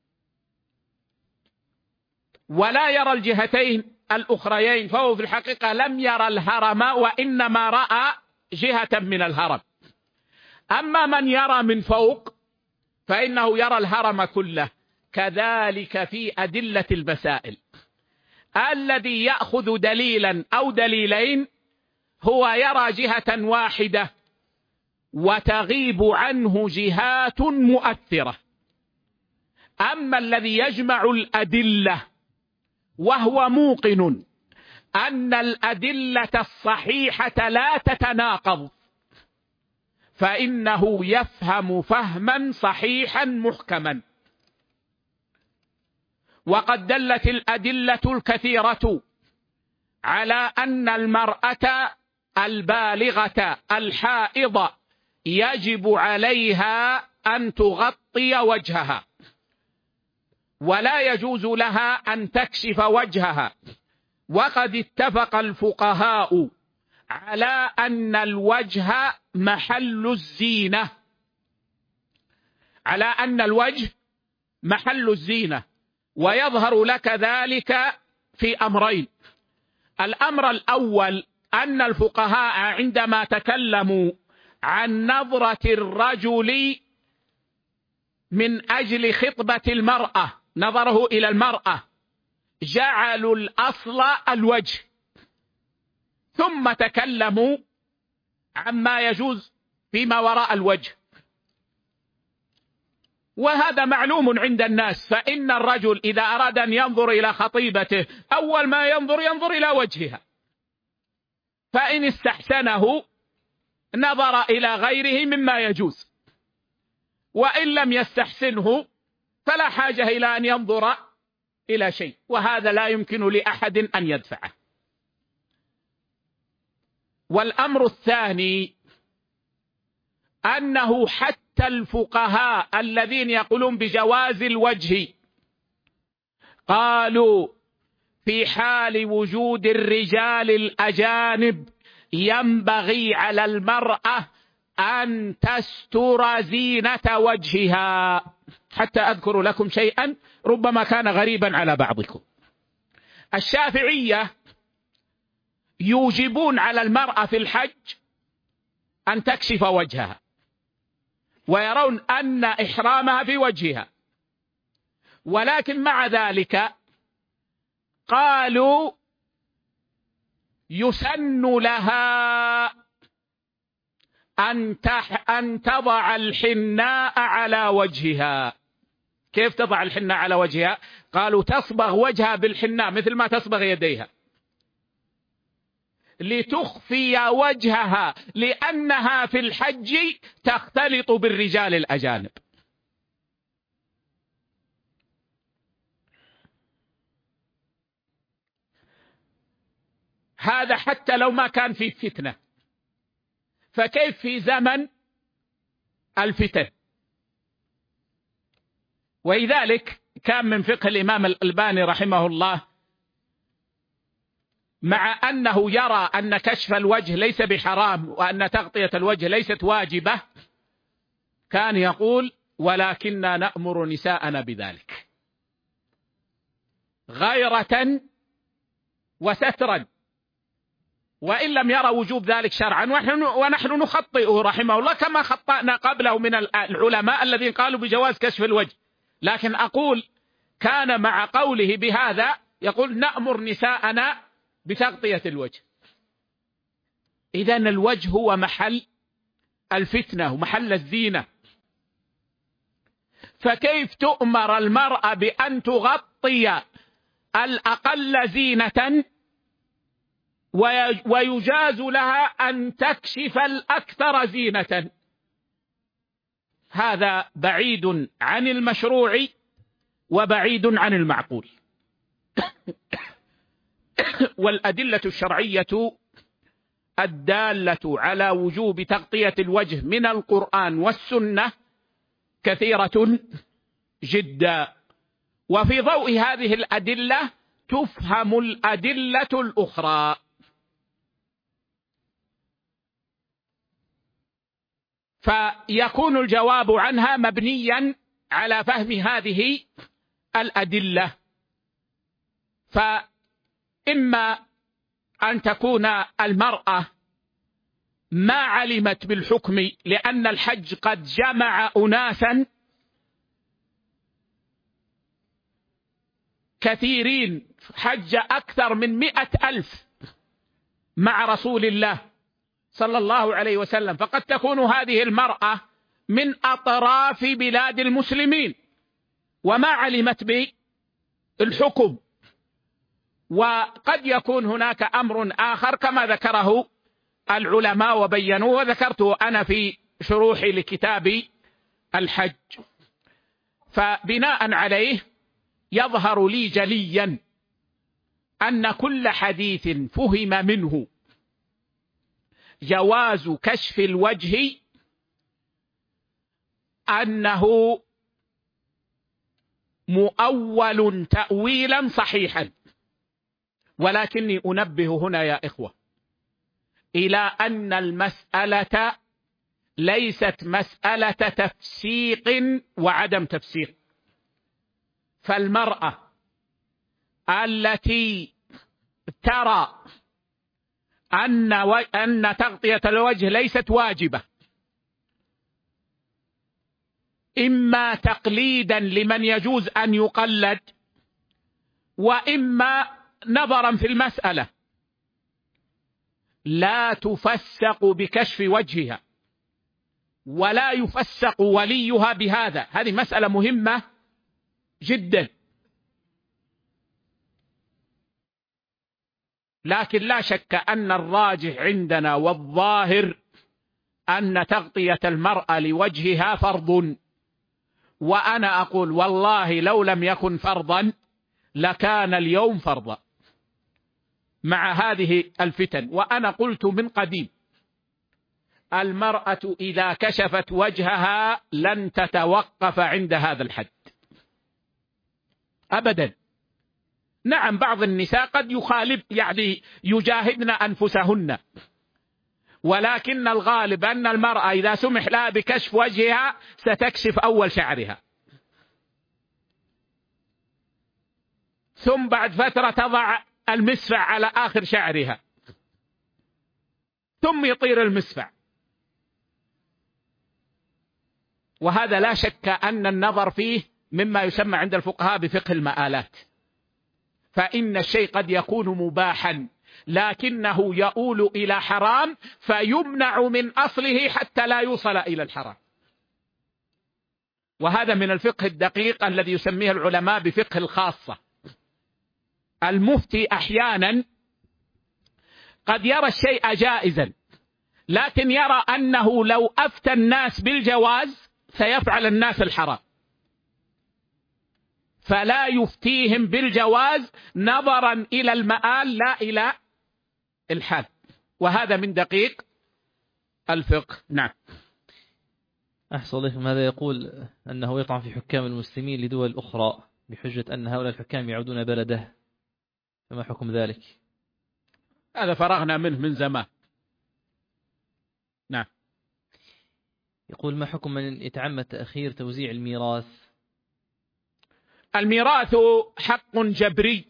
ولا يرى الجهتين الأخريين، فهو في الحقيقة لم يرى الهرم وإنما رأى جهة من الهرم. أما من يرى من فوق فإنه يرى الهرم كله. كذلك في أدلة المسائل، الذي يأخذ دليلا أو دليلين هو يرى جهة واحدة وتغيب عنه جهات مؤثرة. أما الذي يجمع الأدلة وهو موقن أن الأدلة الصحيحة لا تتناقض، فإنه يفهم فهما صحيحا محكما. وقد دلت الأدلة الكثيرة على أن المرأة البالغة الحائض يجب عليها أن تغطي وجهها، ولا يجوز لها أن تكشف وجهها. وقد اتفق الفقهاء على أن الوجه محل الزينة، على أن الوجه محل الزينة. ويظهر لك ذلك في أمرين: الأمر الأول أن الفقهاء عندما تكلموا عن نظرة الرجل من أجل خطبة المرأة، نظره إلى المرأة، جعلوا الأصل الوجه، ثم تكلموا عما يجوز فيما وراء الوجه. وهذا معلوم عند الناس، فإن الرجل إذا أراد أن ينظر إلى خطيبته أول ما ينظر ينظر إلى وجهها، فإن استحسنه نظر إلى غيره مما يجوز، وإن لم يستحسنه فلا حاجة إلى أن ينظر إلى شيء، وهذا لا يمكن لأحد أن يدفعه. والأمر الثاني أنه حتى الفقهاء الذين يقولون بجواز الوجه قالوا في حال وجود الرجال الأجانب ينبغي على المرأة أن تستر زينة وجهها. حتى أذكر لكم شيئا ربما كان غريبا على بعضكم. الشافعية يوجبون على المرأة في الحج أن تكشف وجهها، ويرون أن إحرامها في وجهها، ولكن مع ذلك قالوا يسن لها أن أن تضع الحناء على وجهها. كيف تضع الحناء على وجهها؟ قالوا تصبغ وجهها بالحناء مثل ما تصبغ يديها لتخفي وجهها، لأنها في الحج تختلط بالرجال الأجانب. هذا حتى لو ما كان في فتنة، فكيف في زمن الفتن؟ ولذلك كان من فقه الإمام الألباني رحمه الله، مع أنه يرى أن كشف الوجه ليس بحرام وأن تغطية الوجه ليست واجبة، كان يقول ولكننا نأمر نساءنا بذلك غيرة وسترا، وإن لم يرى وجوب ذلك شرعا، ونحن نخطئه رحمه الله كما خطأنا قبله من العلماء الذين قالوا بجواز كشف الوجه. لكن أقول كان مع قوله بهذا يقول نأمر نساءنا بتغطية الوجه. إذن الوجه هو محل الفتنة ومحل الزينة، فكيف تؤمر المرأة بأن تغطي الأقل زينة ويجاز لها أن تكشف الأكثر زينة؟ هذا بعيد عن المشروع وبعيد عن المعقول. والأدلة الشرعية الدالة على وجوب تغطية الوجه من القرآن والسنة كثيرة جدا، وفي ضوء هذه الأدلة تفهم الأدلة الأخرى. فيكون الجواب عنها مبنيا على فهم هذه الأدلة. فإما أن تكون المرأة ما علمت بالحكم لأن الحج قد جمع أناسا كثيرين، حج أكثر من مئة ألف مع رسول الله صلى الله عليه وسلم، فقد تكون هذه المرأة من أطراف بلاد المسلمين وما علمت بالحكم. وقد يكون هناك أمر آخر كما ذكره العلماء وبينوه وذكرته أنا في شروحي لكتاب الحج. فبناء عليه يظهر لي جليا أن كل حديث فهم منه جواز كشف الوجه أنه مؤول تأويلا صحيحا. ولكني أنبه هنا يا إخوة إلى أن المسألة ليست مسألة تفسيق وعدم تفسيق. فالمرأة التي ترى أن أن تغطية الوجه ليست واجبة، إما تقليدا لمن يجوز أن يقلد، وإما نظرا في المسألة، لا تفسق بكشف وجهها ولا يفسق وليها بهذا. هذه مسألة مهمة جدا. لكن لا شك أن الراجح عندنا والظاهر أن تغطية المرأة لوجهها فرض. وأنا أقول والله لو لم يكن فرضا لكان اليوم فرضا مع هذه الفتن. وأنا قلت من قديم المرأة إذا كشفت وجهها لن تتوقف عند هذا الحد أبدا. نعم بعض النساء قد يخالف يعني يجاهدن أنفسهن، ولكن الغالب أن المرأة إذا سمح لها بكشف وجهها ستكشف أول شعرها، ثم بعد فترة تضع المسفع على آخر شعرها، ثم يطير المسفع. وهذا لا شك أن النظر فيه مما يسمى عند الفقهاء بفقه المآلات، فإن الشيء قد يكون مباحا لكنه يؤول إلى حرام فيمنع من أصله حتى لا يوصل إلى الحرام. وهذا من الفقه الدقيق الذي يسميه العلماء بفقه الخاصة. المفتي أحيانا قد يرى الشيء جائزا، لكن يرى أنه لو أفتى الناس بالجواز سيفعل الناس الحرام، فلا يفتيهم بالجواز نظرا إلى المآل لا إلى الحد، وهذا من دقيق الفقه. نعم. أحسن الله. هذا يقول أنه يطعن في حكام المسلمين لدول أخرى بحجة أن هؤلاء الحكام يعودون بلده، فما حكم ذلك؟ هذا فرغنا منه من زمان. نعم. يقول ما حكم من يتعمد تأخير توزيع الميراث؟ الميراث حق جبري،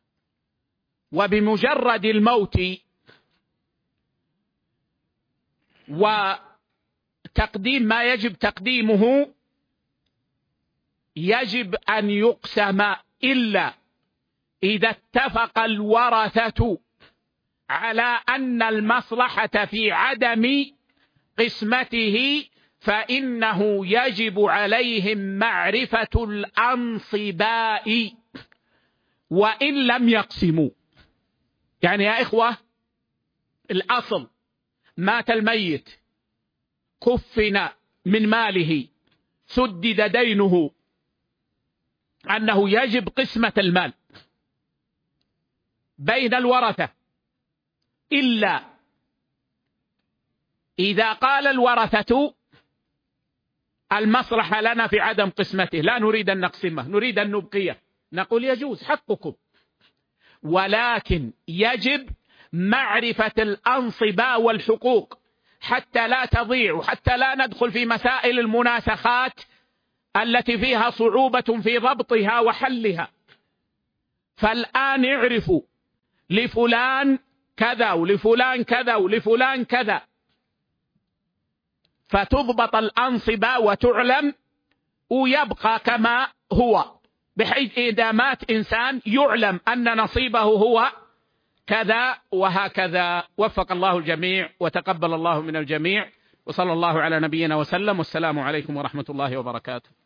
وبمجرد الموت وتقديم ما يجب تقديمه يجب أن يقسم، إلا إذا اتفق الورثة على أن المصلحة في عدم قسمته، فإنه يجب عليهم معرفة الأنصباء وإن لم يقسموا. يعني يا إخوة، الأصل مات الميت كفن من ماله سدد دينه، أنه يجب قسمة المال بين الورثة، إلا إذا قال الورثة المصلحة لنا في عدم قسمته، لا نريد أن نقسمه، نريد أن نبقيه، نقول يجوز حقكم، ولكن يجب معرفة الأنصباء والحقوق حتى لا تضيع، وحتى لا ندخل في مسائل المناسخات التي فيها صعوبة في ضبطها وحلها. فالآن اعرفوا لفلان كذا ولفلان كذا ولفلان كذا، فتضبط الأنصبة وتعلم، ويبقى كما هو، بحيث إذا مات إنسان يعلم أن نصيبه هو كذا وهكذا. وفق الله الجميع وتقبل الله من الجميع، وصلى الله على نبينا وسلم، والسلام عليكم ورحمة الله وبركاته.